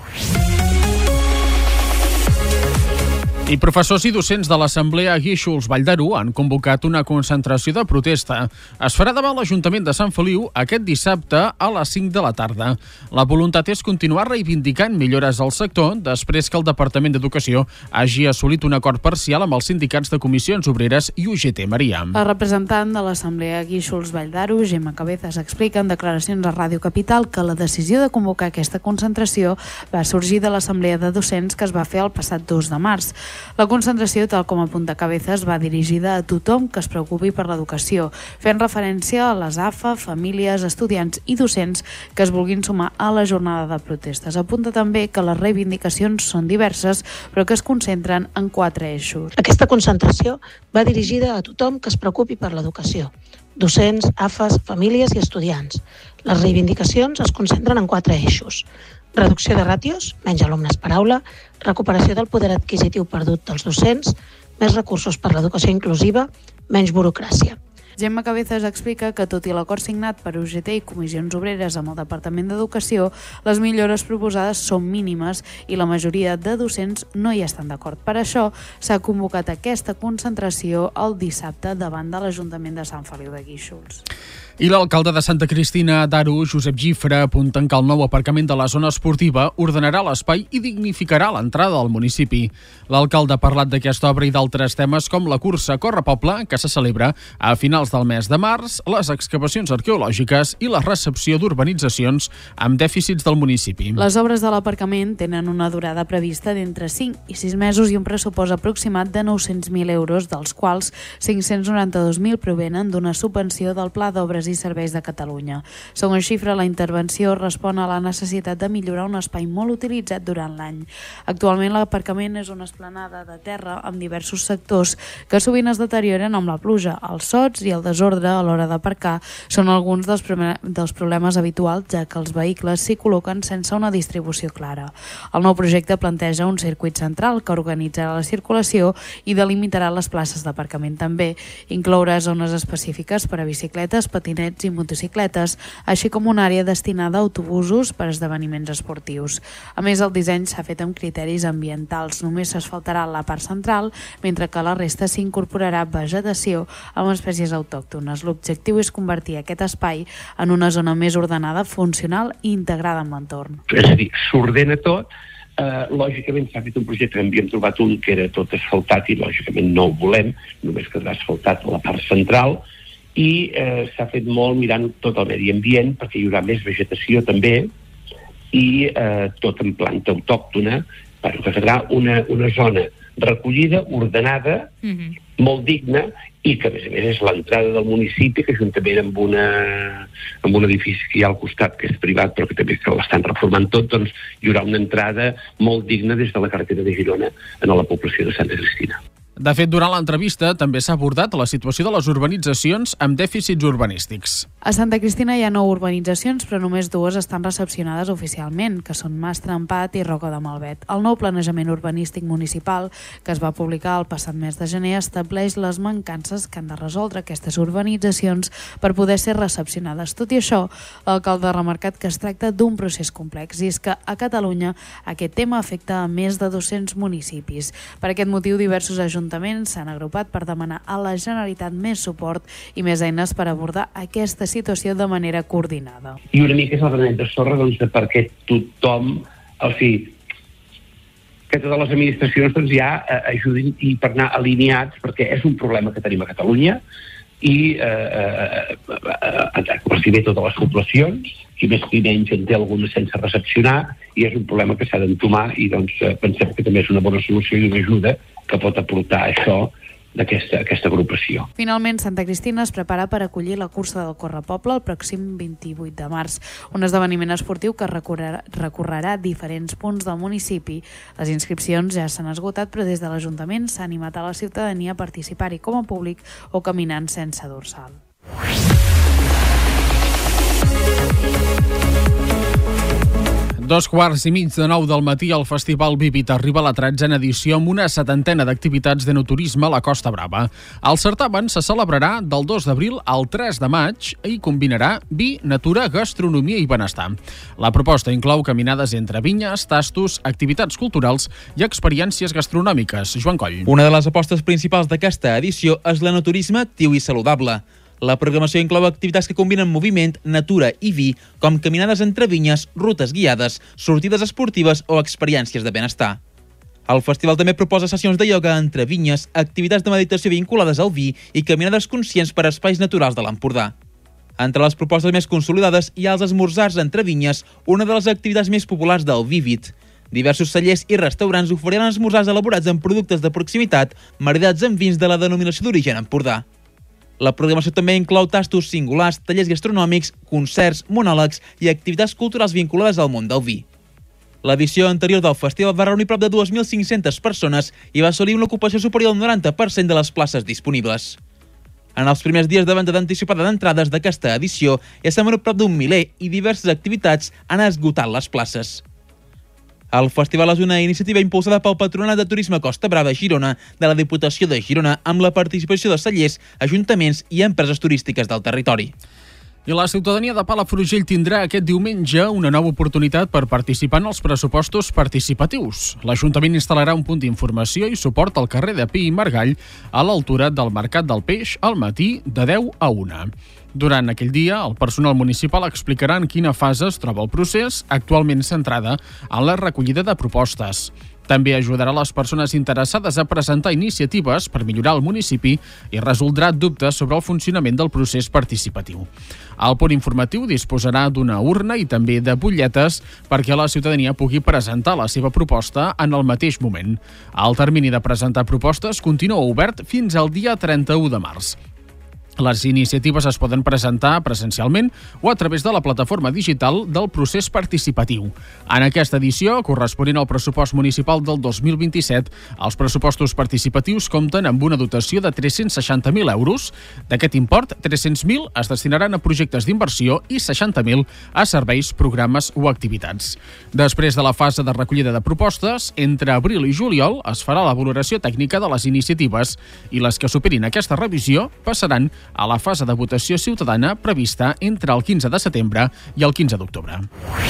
I professors i docents de l'Assemblea Guíxols Valldarú han convocat una concentració de protesta. Es farà davant l'Ajuntament de Sant Feliu aquest dissabte a les cinc de la tarda. La voluntat és continuar reivindicant millores al sector després que el Departament d'Educació hagi assolit un acord parcial amb els sindicats de comissions obreres i U G T. Maria. La representant de l'Assemblea Guíxols Valldarú, Gemma Cabezas, explica en declaracions a Ràdio Capital que la decisió de convocar aquesta concentració va sorgir de l'Assemblea de Docents que es va fer el passat dos de març. La concentració, tal com apunta Cabezas, va dirigida a tothom que es preocupi per l'educació, fent referència a les A F A, famílies, estudiants i docents que es vulguin sumar a la jornada de protestes. Apunta també que les reivindicacions són diverses, però que es concentren en quatre eixos. Aquesta concentració va dirigida a tothom que es preocupi per l'educació, docents, A F As, famílies i estudiants. Les reivindicacions es concentren en quatre eixos: reducció de ràtios, menys alumnes per aula, recuperació del poder adquisitiu perdut dels docents, més recursos per l'educació inclusiva, menys burocràcia. Gemma Cabezas explica que, tot i l'acord signat per U G T i comissions obreres amb el Departament d'Educació, les millores proposades són mínimes i la majoria de docents no hi estan d'acord. Per això s'ha convocat aquesta concentració el dissabte davant de l'Ajuntament de Sant Feliu de Guíxols. I l'alcalde de Santa Cristina d'Aro, Josep Gifra, apunten que el nou aparcament de la zona esportiva ordenarà l'espai i dignificarà l'entrada al municipi. L'alcalde ha parlat d'aquesta obra i d'altres temes com la cursa Corre Poble, que se celebra a finals del mes de març, les excavacions arqueològiques i la recepció d'urbanitzacions amb dèficits del municipi. Les obres de l'aparcament tenen una durada prevista d'entre cinc i sis mesos i un pressupost aproximat de nou-cents mil euros, dels quals cinc-cents noranta-dos mil provenen d'una subvenció del Pla d'Obres i Serveis de Catalunya. Segons xifra, la intervenció respon a la necessitat de millorar un espai molt utilitzat durant l'any. Actualment l'aparcament és una esplanada de terra amb diversos sectors que sovint es deterioren amb la pluja. Els sots i el desordre a l'hora d'aparcar són alguns dels, dels problemes habituals, ja que els vehicles s'hi col·loquen sense una distribució clara. El nou projecte planteja un circuit central que organitzarà la circulació i delimitarà les places d'aparcament també. Inclourà zones específiques per a bicicletes, patinets i motocicletes, així com una àrea destinada a autobusos per a esdeveniments esportius. A més, el disseny s'ha fet amb criteris ambientals. Només s'asfaltarà la part central, mentre que a la resta s'incorporarà vegetació amb espècies autòctones. L'objectiu és convertir aquest espai en una zona més ordenada, funcional i integrada amb l'entorn. És a dir, s'ordena tot. Uh, lògicament s'ha fet un projecte, en havíem trobat un que era tot asfaltat i lògicament no ho volem, només quedarà asfaltat a la part central, i uh, s'ha fet molt mirant tot el medi ambient perquè hi haurà més vegetació també i uh, tot en planta autòctona, perquè quedarà una, una zona recollida, ordenada, mm-hmm. molt digna, i que a més a més és l'entrada del municipi, que juntament amb, una, amb un edifici que hi ha al costat, que és privat però que també que l'estan reformant tot, doncs hi haurà una entrada molt digna des de la carretera de Girona a la població de Santa Cristina. De fet, durant l'entrevista també s'ha abordat la situació de les urbanitzacions amb dèficits urbanístics. A Santa Cristina hi ha nou urbanitzacions, però només dues estan recepcionades oficialment, que són Mas Trempat i Roca de Malvet. El nou planejament urbanístic municipal, que es va publicar el passat mes de gener, estableix les mancances que han de resoldre aquestes urbanitzacions per poder ser recepcionades. Tot i això, l'alcalde ha remarcat que es tracta d'un procés complex, i és que a Catalunya aquest tema afecta a més de dos-cents municipis. Per aquest motiu, diversos ajuntaments s'han agrupat per demanar a la Generalitat més suport i més eines per abordar aquesta situació de manera coordinada. I una mica és el granet de sorra doncs, de perquè tothom, o sigui, que totes les administracions doncs, ja eh, ajudin i per anar alineats, perquè és un problema que tenim a Catalunya i eh, eh, eh, quasi bé totes les poblacions, qui més qui menys en té alguna sense recepcionar, i és un problema que s'ha d'entomar i doncs, eh, pensem que també és una bona solució i una ajuda que pot aportar això d'aquesta aquesta agrupació. Finalment, Santa Cristina es prepara per acollir la cursa del Correpoble el pròxim vint-i-vuit de març, un esdeveniment esportiu que recorrerà, recorrerà diferents punts del municipi. Les inscripcions ja s'han esgotat, però des de l'Ajuntament s'ha animat a la ciutadania a participar-hi com a públic o caminant sense dorsal. Dos quarts i mig de nou del matí, el Festival Vivit arriba a la tretzena edició amb una setantena d'activitats d'enoturisme a la Costa Brava. El certamen se celebrarà del dos d'abril al tres de maig i combinarà vi, natura, gastronomia i benestar. La proposta inclou caminades entre vinyes, tastos, activitats culturals i experiències gastronòmiques. Joan Coll. Una de les apostes principals d'aquesta edició és l'enoturisme actiu i saludable. La programació inclou activitats que combinen moviment, natura i vi, com caminades entre vinyes, rutes guiades, sortides esportives o experiències de benestar. El festival també proposa sessions de ioga entre vinyes, activitats de meditació vinculades al vi i caminades conscients per espais naturals de l'Empordà. Entre les propostes més consolidades hi ha els esmorzars entre vinyes, una de les activitats més populars del Vivit. Diversos cellers i restaurants oferiran esmorzars elaborats amb productes de proximitat, maridats amb vins de la denominació d'origen Empordà. La programació també inclou tastos singulars, tallers gastronòmics, concerts, monòlegs i activitats culturals vinculades al món del vi. L'edició anterior del festival va reunir prop de dues mil cinc-centes persones i va assolir una ocupació superior al noranta per cent de les places disponibles. En els primers dies de venda d'anticipada d'entrades d'aquesta edició ja s'han venut prop d'un miler i diverses activitats han esgotat les places. El festival és una iniciativa impulsada pel Patronat de Turisme Costa Brava Girona de la Diputació de Girona amb la participació de cellers, ajuntaments i empreses turístiques del territori. I la ciutadania de Palafrugell tindrà aquest diumenge una nova oportunitat per participar en els pressupostos participatius. L'Ajuntament instal·larà un punt d'informació i suport al carrer de Pi i Margall a l'altura del Mercat del Peix al matí de deu a una. Durant aquell dia, el personal municipal explicarà en quina fase es troba el procés, actualment centrada en la recollida de propostes. També ajudarà les persones interessades a presentar iniciatives per millorar el municipi i resoldrà dubtes sobre el funcionament del procés participatiu. El punt informatiu disposarà d'una urna i també de butlletes perquè la ciutadania pugui presentar la seva proposta en el mateix moment. El termini de presentar propostes continua obert fins al dia trenta-u de març. Les iniciatives es poden presentar presencialment o a través de la plataforma digital del procés participatiu. En aquesta edició, corresponent al pressupost municipal del dos mil vint-i-set, els pressupostos participatius compten amb una dotació de tres-cents seixanta mil euros. D'aquest import, tres-cents mil es destinaran a projectes d'inversió i seixanta mil a serveis, programes o activitats. Després de la fase de recollida de propostes, entre abril i juliol es farà la valoració tècnica de les iniciatives i les que superin aquesta revisió passaran a la fase de votació ciutadana prevista entre el quinze de setembre i el quinze d'octubre.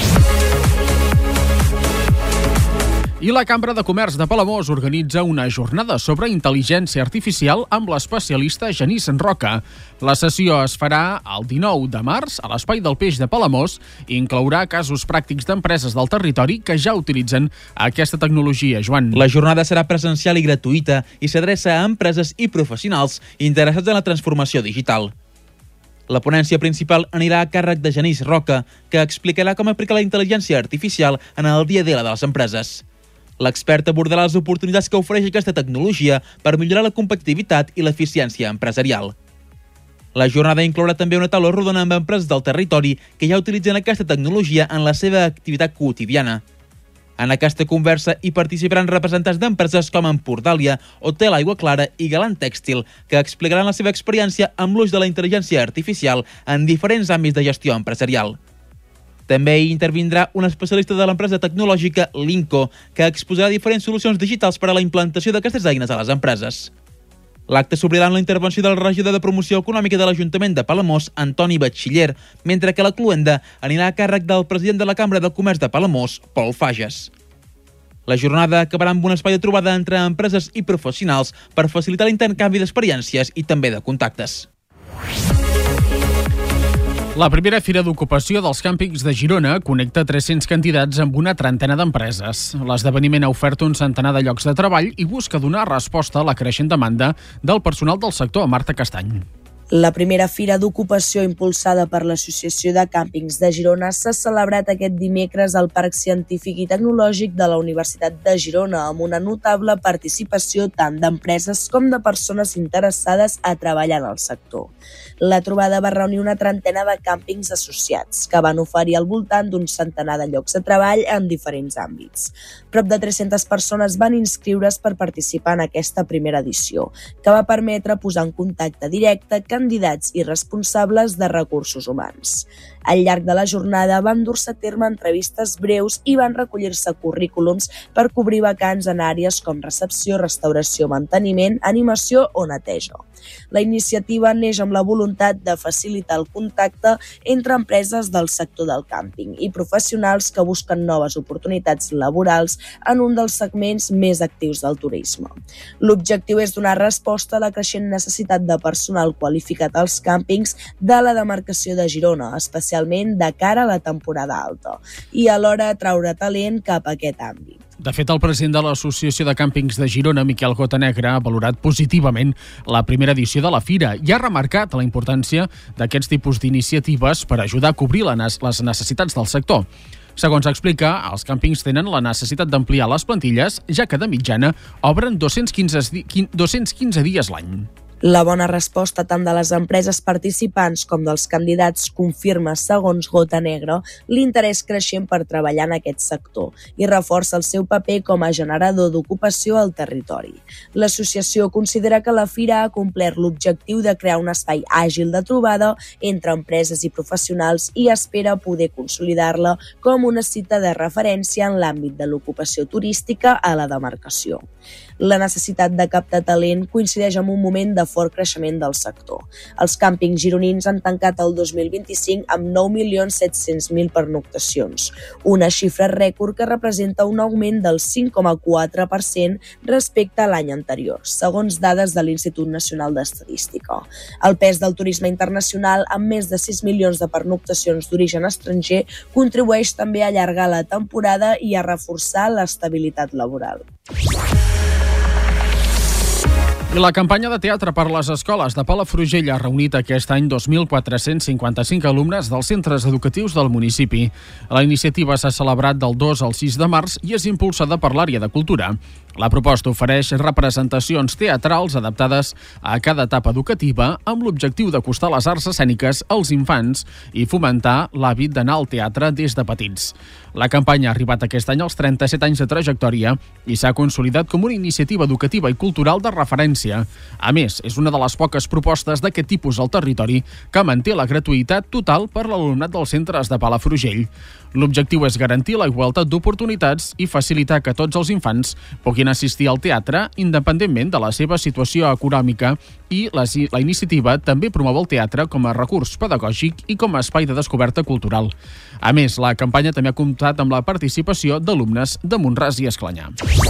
I la Cambra de Comerç de Palamós organitza una jornada sobre intel·ligència artificial amb l'especialista Genís Roca. La sessió es farà el dinou de març a l'Espai del Peix de Palamós i inclourà casos pràctics d'empreses del territori que ja utilitzen aquesta tecnologia. Joan. La jornada serà presencial i gratuïta i s'adreça a empreses i professionals interessats en la transformació digital. La ponència principal anirà a càrrec de Genís Roca, que explicarà com aplicar la intel·ligència artificial en el dia a dia de les empreses. L'expert abordarà les oportunitats que ofereix aquesta tecnologia per millorar la competitivitat i l'eficiència empresarial. La jornada inclourà també una taula rodona amb empreses del territori que ja utilitzen aquesta tecnologia en la seva activitat quotidiana. En aquesta conversa hi participaran representants d'empreses com Empordàlia, Hotel Aigua Clara i Galant Tèxtil, que explicaran la seva experiència amb l'ús de la intel·ligència artificial en diferents àmbits de gestió empresarial. També hi intervindrà un especialista de l'empresa tecnològica Linko, que exposarà diferents solucions digitals per a la implantació d'aquestes eines a les empreses. L'acte s'obrirà amb la intervenció del regidor de Promoció Econòmica de l'Ajuntament de Palamós, Antoni Batxiller, mentre que la cluenda anirà a càrrec del president de la Cambra de Comerç de Palamós, Pol Fages. La jornada acabarà amb un espai de trobada entre empreses i professionals per facilitar l'intercanvi d'experiències i també de contactes. La primera Fira d'Ocupació dels Càmpings de Girona connecta tres-cents candidats amb una trentena d'empreses. L'esdeveniment ha ofert un centenar de llocs de treball i busca donar resposta a la creixent demanda del personal del sector. Marta Castany. La primera Fira d'Ocupació impulsada per l'Associació de Càmpings de Girona s'ha celebrat aquest dimecres al Parc Científic i Tecnològic de la Universitat de Girona, amb una notable participació tant d'empreses com de persones interessades a treballar en el sector. La trobada va reunir una trentena de càmpings associats, que van oferir al voltant d'un centenar de llocs de treball en diferents àmbits. Prop de tres-centes persones van inscriure's per participar en aquesta primera edició, que va permetre posar en contacte directe candidats i responsables de recursos humans. Al llarg de la jornada van dur-se a terme entrevistes breus i van recollir-se currículums per cobrir vacants en àrees com recepció, restauració, manteniment, animació o neteja. La iniciativa neix amb la voluntat de facilitar el contacte entre empreses del sector del càmping i professionals que busquen noves oportunitats laborals en un dels segments més actius del turisme. L'objectiu és donar resposta a la creixent necessitat de personal qualificat als càmpings de la demarcació de Girona, especialment de cara a la temporada alta, i alhora atraure talent cap a aquest àmbit. De fet, el president de l'Associació de Càmpings de Girona, Miquel Gotanegra, ha valorat positivament la primera edició de la Fira i ha remarcat la importància d'aquests tipus d'iniciatives per ajudar a cobrir les necessitats del sector. Segons explica, els càmpings tenen la necessitat d'ampliar les plantilles, ja que de mitjana obren dos-cents quinze dies l'any. La bona resposta tant de les empreses participants com dels candidats confirma, segons Gotanegra, l'interès creixent per treballar en aquest sector i reforça el seu paper com a generador d'ocupació al territori. L'associació considera que la Fira ha complert l'objectiu de crear un espai àgil de trobada entre empreses i professionals i espera poder consolidar-la com una cita de referència en l'àmbit de l'ocupació turística a la demarcació. La necessitat de captar talent coincideix amb un moment de fort creixement del sector. Els càmpings gironins han tancat el dos mil vint-i-cinc amb nou milions set-cents mil pernoctacions, una xifra rècord que representa un augment del cinc coma quatre per cent respecte a l'any anterior, segons dades de l'Institut Nacional d'Estadística. El pes del turisme internacional, amb més de sis milions de pernoctacions d'origen estranger, contribueix també a allargar la temporada i a reforçar l'estabilitat laboral. I la campanya de teatre per les escoles de Palafrugell ha reunit aquest any dos mil quatre-cents cinquanta-cinc alumnes dels centres educatius del municipi. La iniciativa s'ha celebrat del dos al sis de març i és impulsada per l'àrea de cultura. La proposta ofereix representacions teatrals adaptades a cada etapa educativa amb l'objectiu d'acostar les arts escèniques als infants i fomentar l'hàbit d'anar al teatre des de petits. La campanya ha arribat aquest any als trenta-set anys de trajectòria i s'ha consolidat com una iniciativa educativa i cultural de referència. A més, és una de les poques propostes d'aquest tipus al territori que manté la gratuïtat total per l'alumnat dels centres de Palafrugell. L'objectiu és garantir la igualtat d'oportunitats i facilitar que tots els infants puguin assistir al teatre independentment de la seva situació econòmica i la, la iniciativa també promou el teatre com a recurs pedagògic i com a espai de descoberta cultural. A més, la campanya també ha comptat amb la participació d'alumnes de Mont-ras i Esclanyà.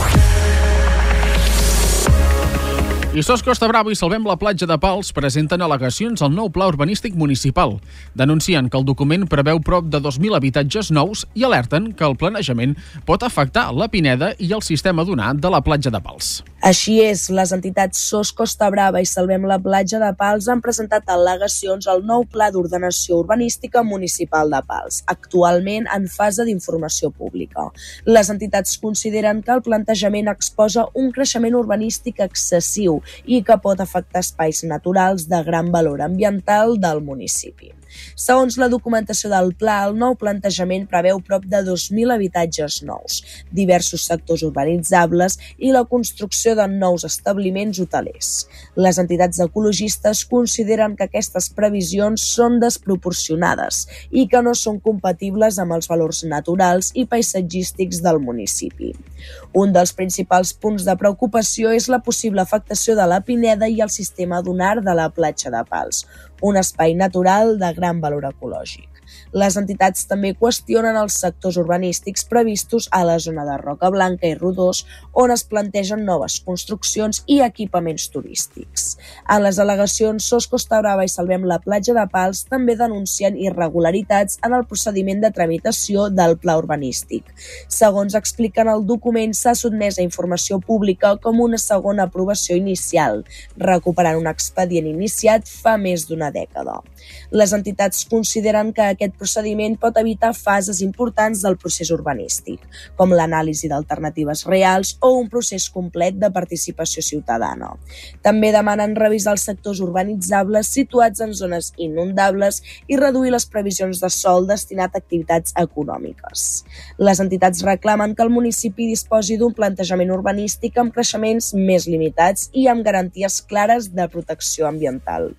I Sos Costa Brava i Salvem la Platja de Pals presenten al·legacions al nou pla urbanístic municipal. Denuncien que el document preveu prop de dos mil habitatges nous i alerten que el planejament pot afectar la Pineda i el sistema dunar de la Platja de Pals. Així és, les entitats Sos Costa Brava i Salvem la Platja de Pals han presentat al·legacions al nou pla d'ordenació urbanística municipal de Pals, actualment en fase d'informació pública. Les entitats consideren que el plantejament exposa un creixement urbanístic excessiu i que pot afectar espais naturals de gran valor ambiental del municipi. Segons la documentació del pla, el nou plantejament preveu prop de dos mil habitatges nous, diversos sectors urbanitzables i la construcció de nous establiments hotelers. Les entitats ecologistes consideren que aquestes previsions són desproporcionades i que no són compatibles amb els valors naturals i paisatgístics del municipi. Un dels principals punts de preocupació és la possible afectació de la Pineda i el sistema dunar de la Platja de Pals, un espai natural de gran valor ecològic. Les entitats també qüestionen els sectors urbanístics previstos a la zona de Roca Blanca i Rodós, on es plantegen noves construccions i equipaments turístics. En les al·legacions, Sos Costa Brava i Salvem la Platja de Pals també denuncien irregularitats en el procediment de tramitació del pla urbanístic. Segons expliquen, el document s'ha sotmès a informació pública com una segona aprovació inicial, recuperant un expedient iniciat fa més d'una dècada. Les entitats consideren que aquest procediment pot evitar fases importants del procés urbanístic, com l'anàlisi d'alternatives reals o un procés complet de participació ciutadana. També demanen revisar els sectors urbanitzables situats en zones inundables i reduir les previsions de sòl destinat a activitats econòmiques. Les entitats reclamen que el municipi disposi d'un plantejament urbanístic amb creixements més limitats i amb garanties clares de protecció ambiental.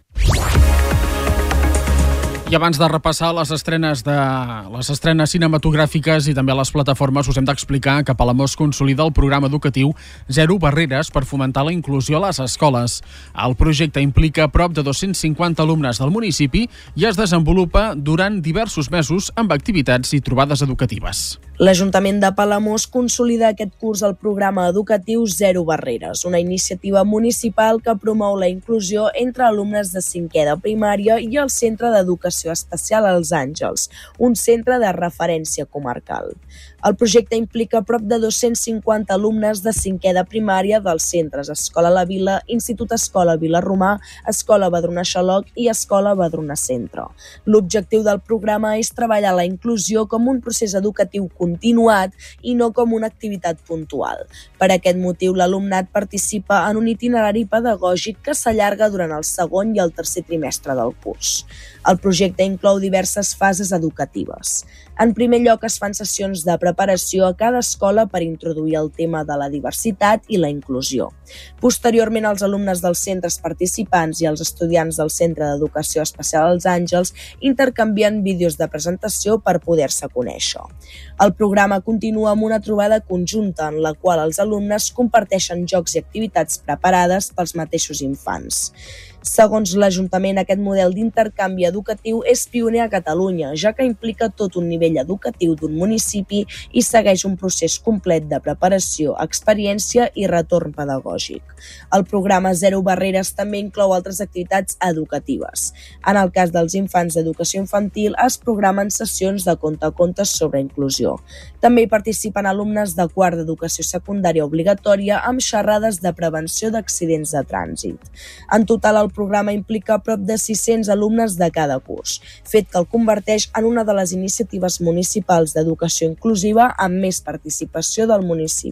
I abans de repassar les estrenes de les estrenes cinematogràfiques i també les plataformes, us hem d'explicar que Palamós consolida el programa educatiu Zero Barreres per fomentar la inclusió a les escoles. El projecte implica prop de dos-cents cinquanta alumnes del municipi i es desenvolupa durant diversos mesos amb activitats i trobades educatives. L'Ajuntament de Palamós consolida aquest curs el programa educatiu Zero Barreres, una iniciativa municipal que promou la inclusió entre alumnes de cinquè de primària i el Centre d'Educació Especial Els Àngels, un centre de referència comarcal. El projecte implica prop de dos-cents cinquanta alumnes de cinquè de primària dels centres Escola La Vila, Institut Escola Vilarromà, Escola Badruna Xaloc i Escola Badruna Centre. L'objectiu del programa és treballar la inclusió com un procés educatiu continuat i no com una activitat puntual. Per aquest motiu, l'alumnat participa en un itinerari pedagògic que s'allarga durant el segon i el tercer trimestre del curs. El projecte inclou diverses fases educatives. En primer lloc, es fan sessions de preparació a cada escola per introduir el tema de la diversitat i la inclusió. Posteriorment, els alumnes dels centres participants i els estudiants del Centre d'Educació Especial Els Àngels intercanvien vídeos de presentació per poder-se conèixer. El programa continua amb una trobada conjunta en la qual els alumnes comparteixen jocs i activitats preparades pels mateixos infants. Segons l'Ajuntament, aquest model d'intercanvi educatiu és pioner a Catalunya, ja que implica tot un nivell educatiu d'un municipi i segueix un procés complet de preparació, experiència i retorn pedagògic. El programa Zero Barreres també inclou altres activitats educatives. En el cas dels infants d'educació infantil, es programen sessions de contacontes sobre inclusió. També hi participen alumnes de quart d'educació secundària obligatòria amb xerrades de prevenció d'accidents de trànsit. En total, el programa implica prop de sis-cents alumnes de cada curs, fet que el converteix en una de les iniciatives municipals d'educació inclusiva amb més participació del municipi.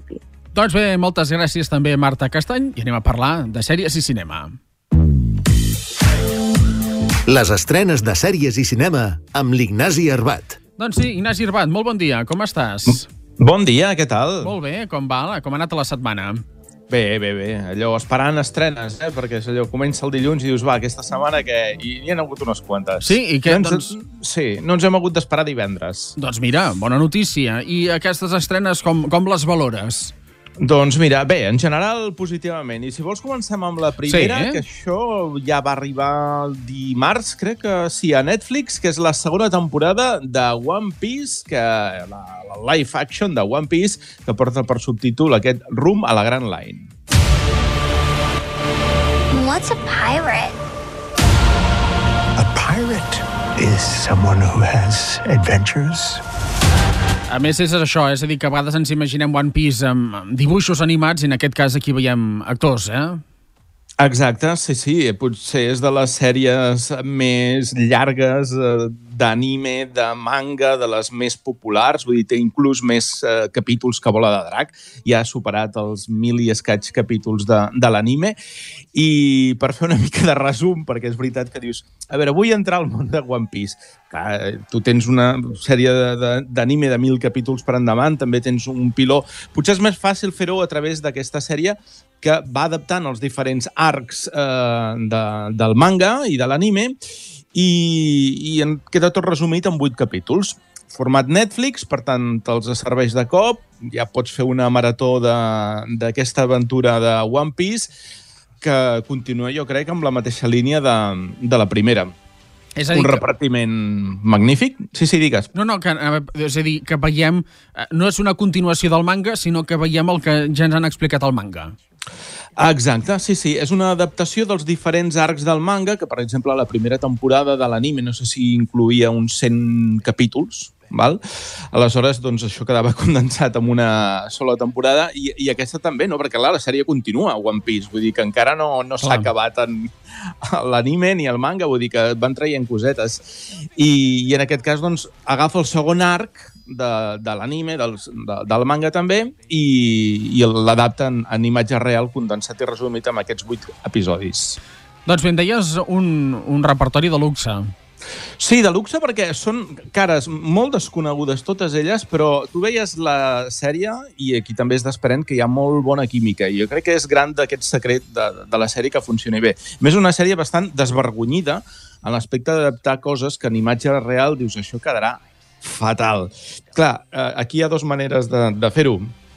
Doncs bé, moltes gràcies també, Marta Castany, i anem a parlar de sèries i cinema. Les estrenes de sèries i cinema amb l'Ignasi Arbat. Doncs sí, Ignasi Arbat, molt bon dia, com estàs? Bon dia, què tal? Molt bé, com va? Com ha anat la setmana? Bé, bé, bé. Allò, esperant estrenes, eh? Perquè és allò, comença el dilluns i dius, va, aquesta setmana que... I n'hi ha hagut unes quantes. Sí, i què? No ens... doncs... Sí, no ens hem hagut d'esperar divendres. Doncs mira, bona notícia. I aquestes estrenes, com, com les valores? Doncs mira, bé, en general, positivament. I si vols comencem amb la primera, sí, eh? que això ja va arribar el dimarts, crec que sí, a Netflix, que és la segona temporada de One Piece, que la, la live action de One Piece, que porta per subtítol aquest Rum a la Grand Line. What's a pirate? A pirate is someone who has adventures. A més, és això, és a dir, que a vegades ens imaginem One Piece amb dibuixos animats i en aquest cas aquí veiem actors, eh? Exacte, sí, sí. Potser és de les sèries més llargues d'anime, de manga, de les més populars. Vull dir, té inclús més eh, capítols que Bola de Drac. Ja ha superat els mil i escaig capítols de, de l'anime. I per fer una mica de resum, perquè és veritat que dius, a veure, vull entrar al món de One Piece. Clar, tu tens una sèrie d'anime de, de mil capítols per endavant, també tens un piló. Potser és més fàcil fer-ho a través d'aquesta sèrie que va adaptant els diferents arcs eh, de, del manga i de l'anime i, i en queda tot resumit en vuit capítols. Format Netflix, per tant, te'ls serveix de cop, ja pots fer una marató d'aquesta aventura de One Piece que continua, jo crec, amb la mateixa línia de, de la primera. És a dir, un repartiment que... magnífic. Sí, sí, digues. No, no, que, és a dir, que veiem... No és una continuació del manga, sinó que veiem el que ja ens han explicat al manga. Exacte, sí, sí. És una adaptació dels diferents arcs del manga, que, per exemple, la primera temporada de l'anime, no sé si incloïa uns cent capítols, val? Aleshores, doncs, això quedava condensat en una sola temporada i, i aquesta també, no? Perquè, clar, la sèrie continua, One Piece. Vull dir que encara no, no s'ha acabat en l'anime ni el manga, vull dir que van traient cosetes. I, i en aquest cas, doncs, agafa el segon arc de, de l'anime, del, de, del manga també, i, i l'adapta en, en imatge real, condensat i resumit amb aquests vuit episodis. Doncs bé, em deies un, un repertori de luxe. Sí, de luxe, perquè són cares molt desconegudes totes elles, però tu veies la sèrie i aquí també es desprèn que hi ha molt bona química i jo crec que és gran d'aquest secret de, de la sèrie que funcioni bé. A més, una sèrie bastant desvergonyida en l'aspecte d'adaptar coses que en imatge real dius això quedarà fatal. Clar, aquí hi ha dues maneres de, de fer-ho,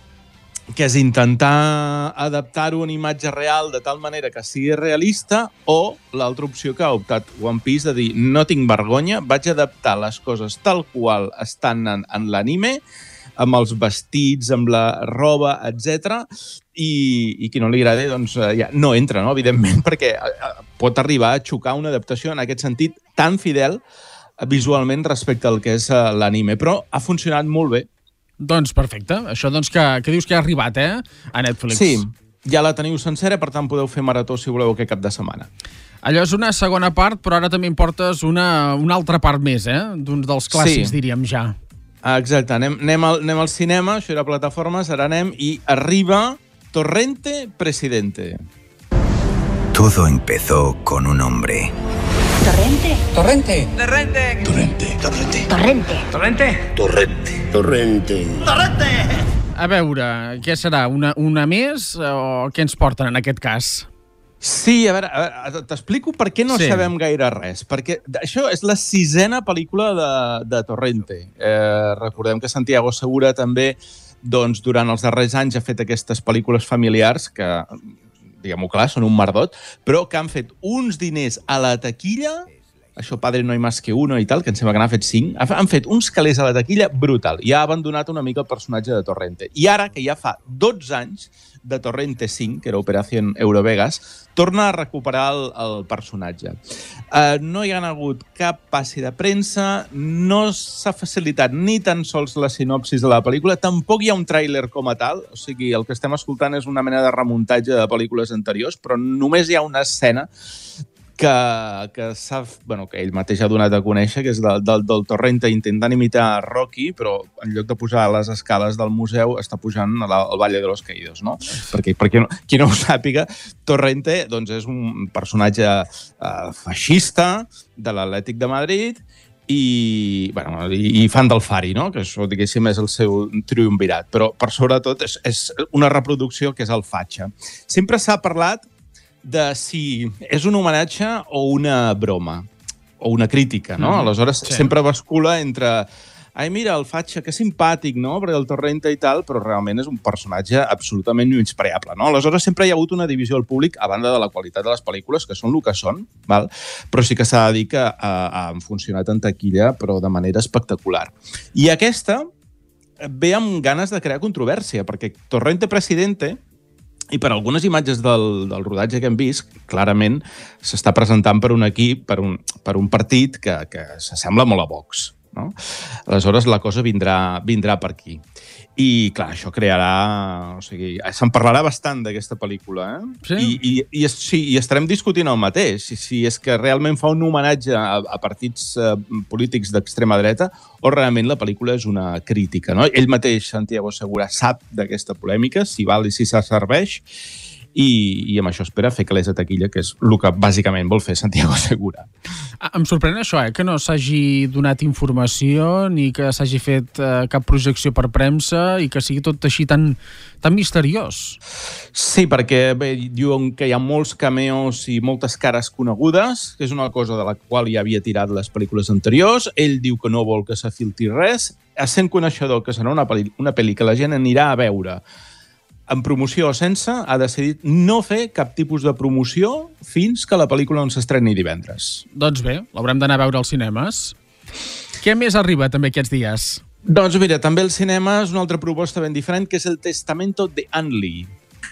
que és intentar adaptar-ho en imatge real de tal manera que sigui realista, o l'altra opció que ha optat One Piece de dir no tinc vergonya, vaig adaptar les coses tal qual estan en, en l'anime, amb els vestits, amb la roba, etcètera, i, i qui no li agrada doncs, ja no entra, no? Evidentment, perquè pot arribar a xocar una adaptació en aquest sentit tan fidel visualment respecte al que és l'anime, però ha funcionat molt bé. Doncs perfecte. Això doncs que, que dius que ha arribat, eh? A Netflix. Sí, ja la teniu sencera, per tant podeu fer marató si voleu aquest cap de setmana. Allò és una segona part, però ara també em portes una, una altra part més, eh? D'un dels clàssics, sí. Diríem ja. Exacte. Anem, anem, al, anem al cinema, això era plataformes, ara anem i arriba Torrente Presidente. Todo empezó con un hombre. Torrente. Torrente. Torrente. Torrente. Torrente. Torrente. Torrente. Torrente. Torrente. Torrente. A veure, què serà? Una, una més o què ens porten en aquest cas? Sí, a veure, a veure t'explico per què no sí. sabem gaire res. Perquè això és la sisena pel·lícula de, de Torrente. Eh, recordem que Santiago Segura també, doncs, durant els darrers anys ha fet aquestes pel·lícules familiars que, diguem-ho clar, són un merdot, però que han fet uns diners a la taquilla, això Padre no hay más que uno i tal, que em sembla que n'ha fet cinc, han fet uns calés a la taquilla brutal i ha abandonat una mica el personatge de Torrente. I ara, que ja fa dotze anys de Torrente cinc, que era Operación Eurovegas, torna a recuperar el, el personatge. Uh, no hi ha hagut cap passi de premsa, no s'ha facilitat ni tan sols la sinopsis de la pel·lícula, tampoc hi ha un tràiler com a tal, o sigui, el que estem escoltant és una mena de remuntatge de pel·lícules anteriors, però només hi ha una escena que, que, bueno, que ell mateix ha donat a conèixer, que és del, del, del Torrente intentant imitar Rocky, però en lloc de pujar a les escales del museu està pujant al Valle de los Caídos, no? Perquè, perquè no, qui no ho sàpiga, Torrente doncs, és un personatge eh, feixista de l'Atlètic de Madrid i, bueno, i, i fan del Fari, no? Que això, diguéssim, és el seu triumvirat. Però, per sobretot, és, és una reproducció que és el Fatxa. Sempre s'ha parlat de si és un homenatge o una broma, o una crítica, no? Mm, Aleshores, sí. sempre bascula entre ai, mira, el Fatxa, que simpàtic, no? Perquè el Torrente i tal, però realment és un personatge absolutament menyspreable, no? Aleshores, sempre hi ha hagut una divisió al públic, a banda de la qualitat de les pel·lícules, que són el que són, val? Però sí que s'ha de dir que uh, han funcionat en taquilla, però de manera espectacular. I aquesta ve amb ganes de crear controvèrsia, perquè Torrente Presidente, i per algunes imatges del, del rodatge que hem vist, clarament s'està presentant per un equip, per un, per un partit que, que s'assembla molt a Vox, no? Aleshores, la cosa vindrà, vindrà per aquí. I, clar, això crearà... O sigui, se'n parlarà bastant d'aquesta pel·lícula, eh? Sí? I, i, i, sí, i estarem discutint el mateix, si, si és que realment fa un homenatge a, a partits uh, polítics d'extrema dreta o realment la pel·lícula és una crítica, no? Ell mateix, Santiago Segura, sap d'aquesta polèmica, si val i si se serveix, i, i amb això espera fer calés a taquilla, que és el que bàsicament vol fer Santiago Segura. Em sorprèn això, eh? Que no s'hagi donat informació ni que s'hagi fet eh, cap projecció per premsa i que sigui tot així tan, tan misteriós. Sí, perquè bé, diuen que hi ha molts cameos i moltes cares conegudes, que és una cosa de la qual ja havia tirat les pel·lícules anteriors. Ell diu que no vol que se filtri res. Essent coneixedor que serà una pel·li, una pel·li que la gent anirà a veure en promoció o sense, ha decidit no fer cap tipus de promoció fins que la pel·lícula no s'estreni divendres. Doncs bé, l'haurem d'anar a veure als cinemes. Què més arriba també aquests dies? Doncs mira, també al cinema és una altra proposta ben diferent, que és El Testamento de Anne Lee.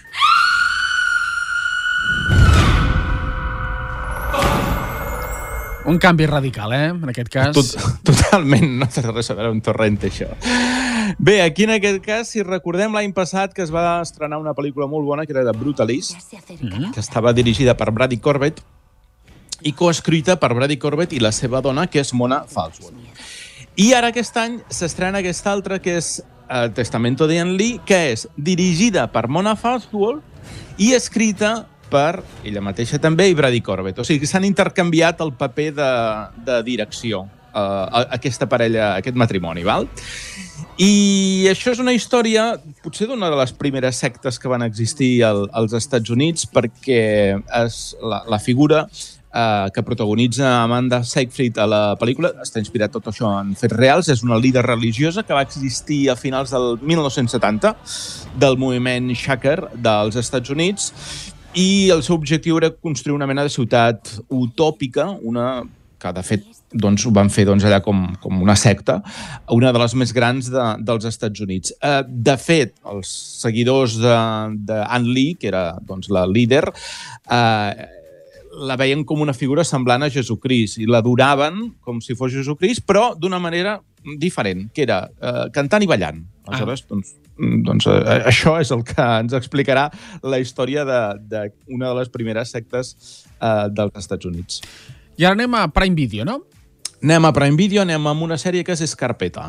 Un canvi radical, eh? En aquest cas. Tot, totalment, no té res a veure amb Torrente, això. Bé, aquí en aquest cas, si recordem l'any passat que es va estrenar una pel·lícula molt bona, que era de Brutalist, mm-hmm. que estava dirigida per Brady Corbett i coescrita per Brady Corbett i la seva dona, que és Mona Falsworth. I ara aquest any s'estrena aquesta altra, que és El Testamento de Anne Lee, que és dirigida per Mona Falsworth i escrita per ella mateixa també i Brady Corbett. O sigui que s'han intercanviat el paper de, de direcció, uh, aquesta parella, aquest matrimoni, val? I això és una història, potser d'una de les primeres sectes que van existir al, als Estats Units, perquè és la, la figura eh, que protagonitza Amanda Seyfried a la pel·lícula està inspirat tot això en fets reals. És una líder religiosa que va existir a finals del mil nou-cents setanta del moviment Shaker dels Estats Units, i el seu objectiu era construir una mena de ciutat utòpica, una que de fet doncs, ho van fer doncs, allà com, com una secta, una de les més grans de, dels Estats Units. Eh, de fet, els seguidors d'Anne Lee, que era doncs, la líder, eh, la veien com una figura semblant a Jesucrist i l'adoraven com si fos Jesucrist, però d'una manera diferent, que era eh, cantant i ballant. Aleshores, ah. doncs, doncs eh, això és el que ens explicarà la història d'una de, de, de les primeres sectes eh, dels Estats Units. I ara anem a Prime Video, no? Anem a Prime Video, anem amb una sèrie que és Scarpetta.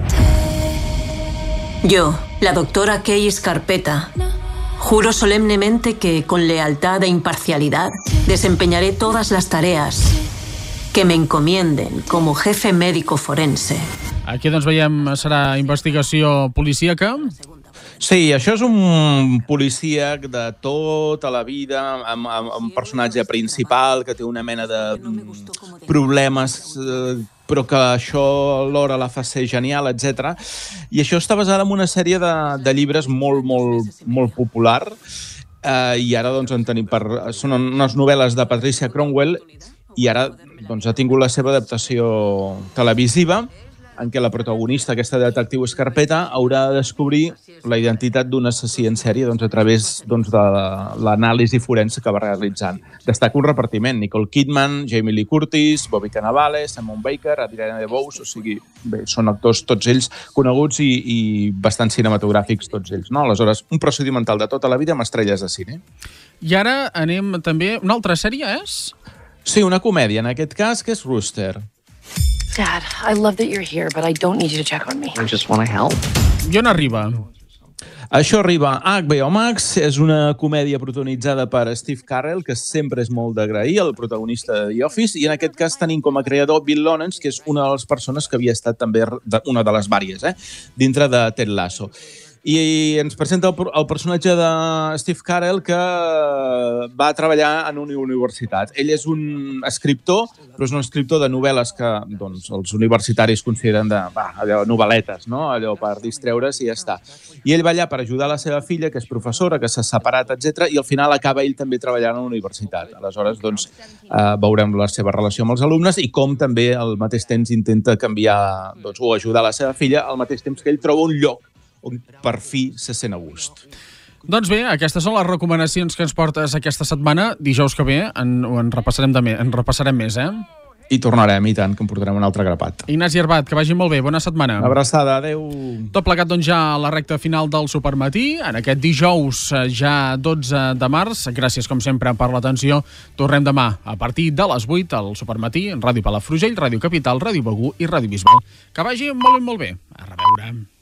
Yo, la doctora Kay Scarpetta, juro solemnemente que con lealtad e imparcialidad desempeñaré todas las tareas que me encomienden como jefe médico forense. Aquí doncs veiem, serà investigació policíaca. Sí, això és un policíac de tota la vida, amb, amb, amb un personatge principal que té una mena de problemes, eh, però que això alhora la fa ser genial, etcètera. I això està basat en una sèrie de, de llibres molt, molt, molt popular, eh, i ara doncs, en tenim per... Són unes novel·les de Patricia Cromwell, i ara doncs, ha tingut la seva adaptació televisiva, en què la protagonista, aquesta detectiu Scarpetta, haurà de descobrir la identitat d'un assassí en sèrie doncs, a través doncs, de l'anàlisi forense que va realitzant. Destaca un repartiment: Nicole Kidman, Jamie Lee Curtis, Bobby Cannavale, Simon Baker, Adriana DeBose, o sigui, bé, són actors tots ells coneguts i, i bastant cinematogràfics tots ells, no? Aleshores, un procedimental de tota la vida amb estrelles de cine. I ara anem també... Una altra sèrie és... Sí, una comèdia, en aquest cas, que és Rooster. Dad, I love that you're here, but I don't need you to check on me. I just want to help. I on arriba? Això arriba a H B O Max, és una comèdia protagonitzada per Steve Carell, que sempre és molt d'agrair, el protagonista de The Office, i en aquest cas tenim com a creador Bill Lawrence, que és una de les persones que havia estat també una de les vàries, eh, dintre de Ted Lasso. I ens presenta el, el personatge de Steve Carell, que va treballar en una universitat. Ell és un escriptor, però és un escriptor de novel·les que doncs, els universitaris consideren de va, allò, novel·letes, no? Allò per distreure's i ja està. I ell va allà per ajudar la seva filla, que és professora, que s'ha separat, etcètera, i al final acaba ell també treballant a la universitat. Aleshores, doncs, eh, veurem la seva relació amb els alumnes i com també al mateix temps intenta canviar doncs, o ajudar la seva filla al mateix temps que ell troba un lloc on per fi se sent a gust. Doncs bé, aquestes són les recomanacions que ens portes aquesta setmana. Dijous que ve en, en, repassarem, de, en repassarem més, eh? I tornarem, i tant, que en portarem un altre grapat. Ignasi Arbat, que vagi molt bé, bona setmana. Abraçada, adeu. Tot plegat, doncs, ja a la recta final del Supermatí, en aquest dijous, ja dotze de març. Gràcies, com sempre, per l'atenció. Tornem demà a partir de les vuit al Supermatí, en Ràdio Palafrugell, Ràdio Capital, Ràdio Begur i Ràdio Bisbal. Que vagi molt bé, molt bé. A reveure.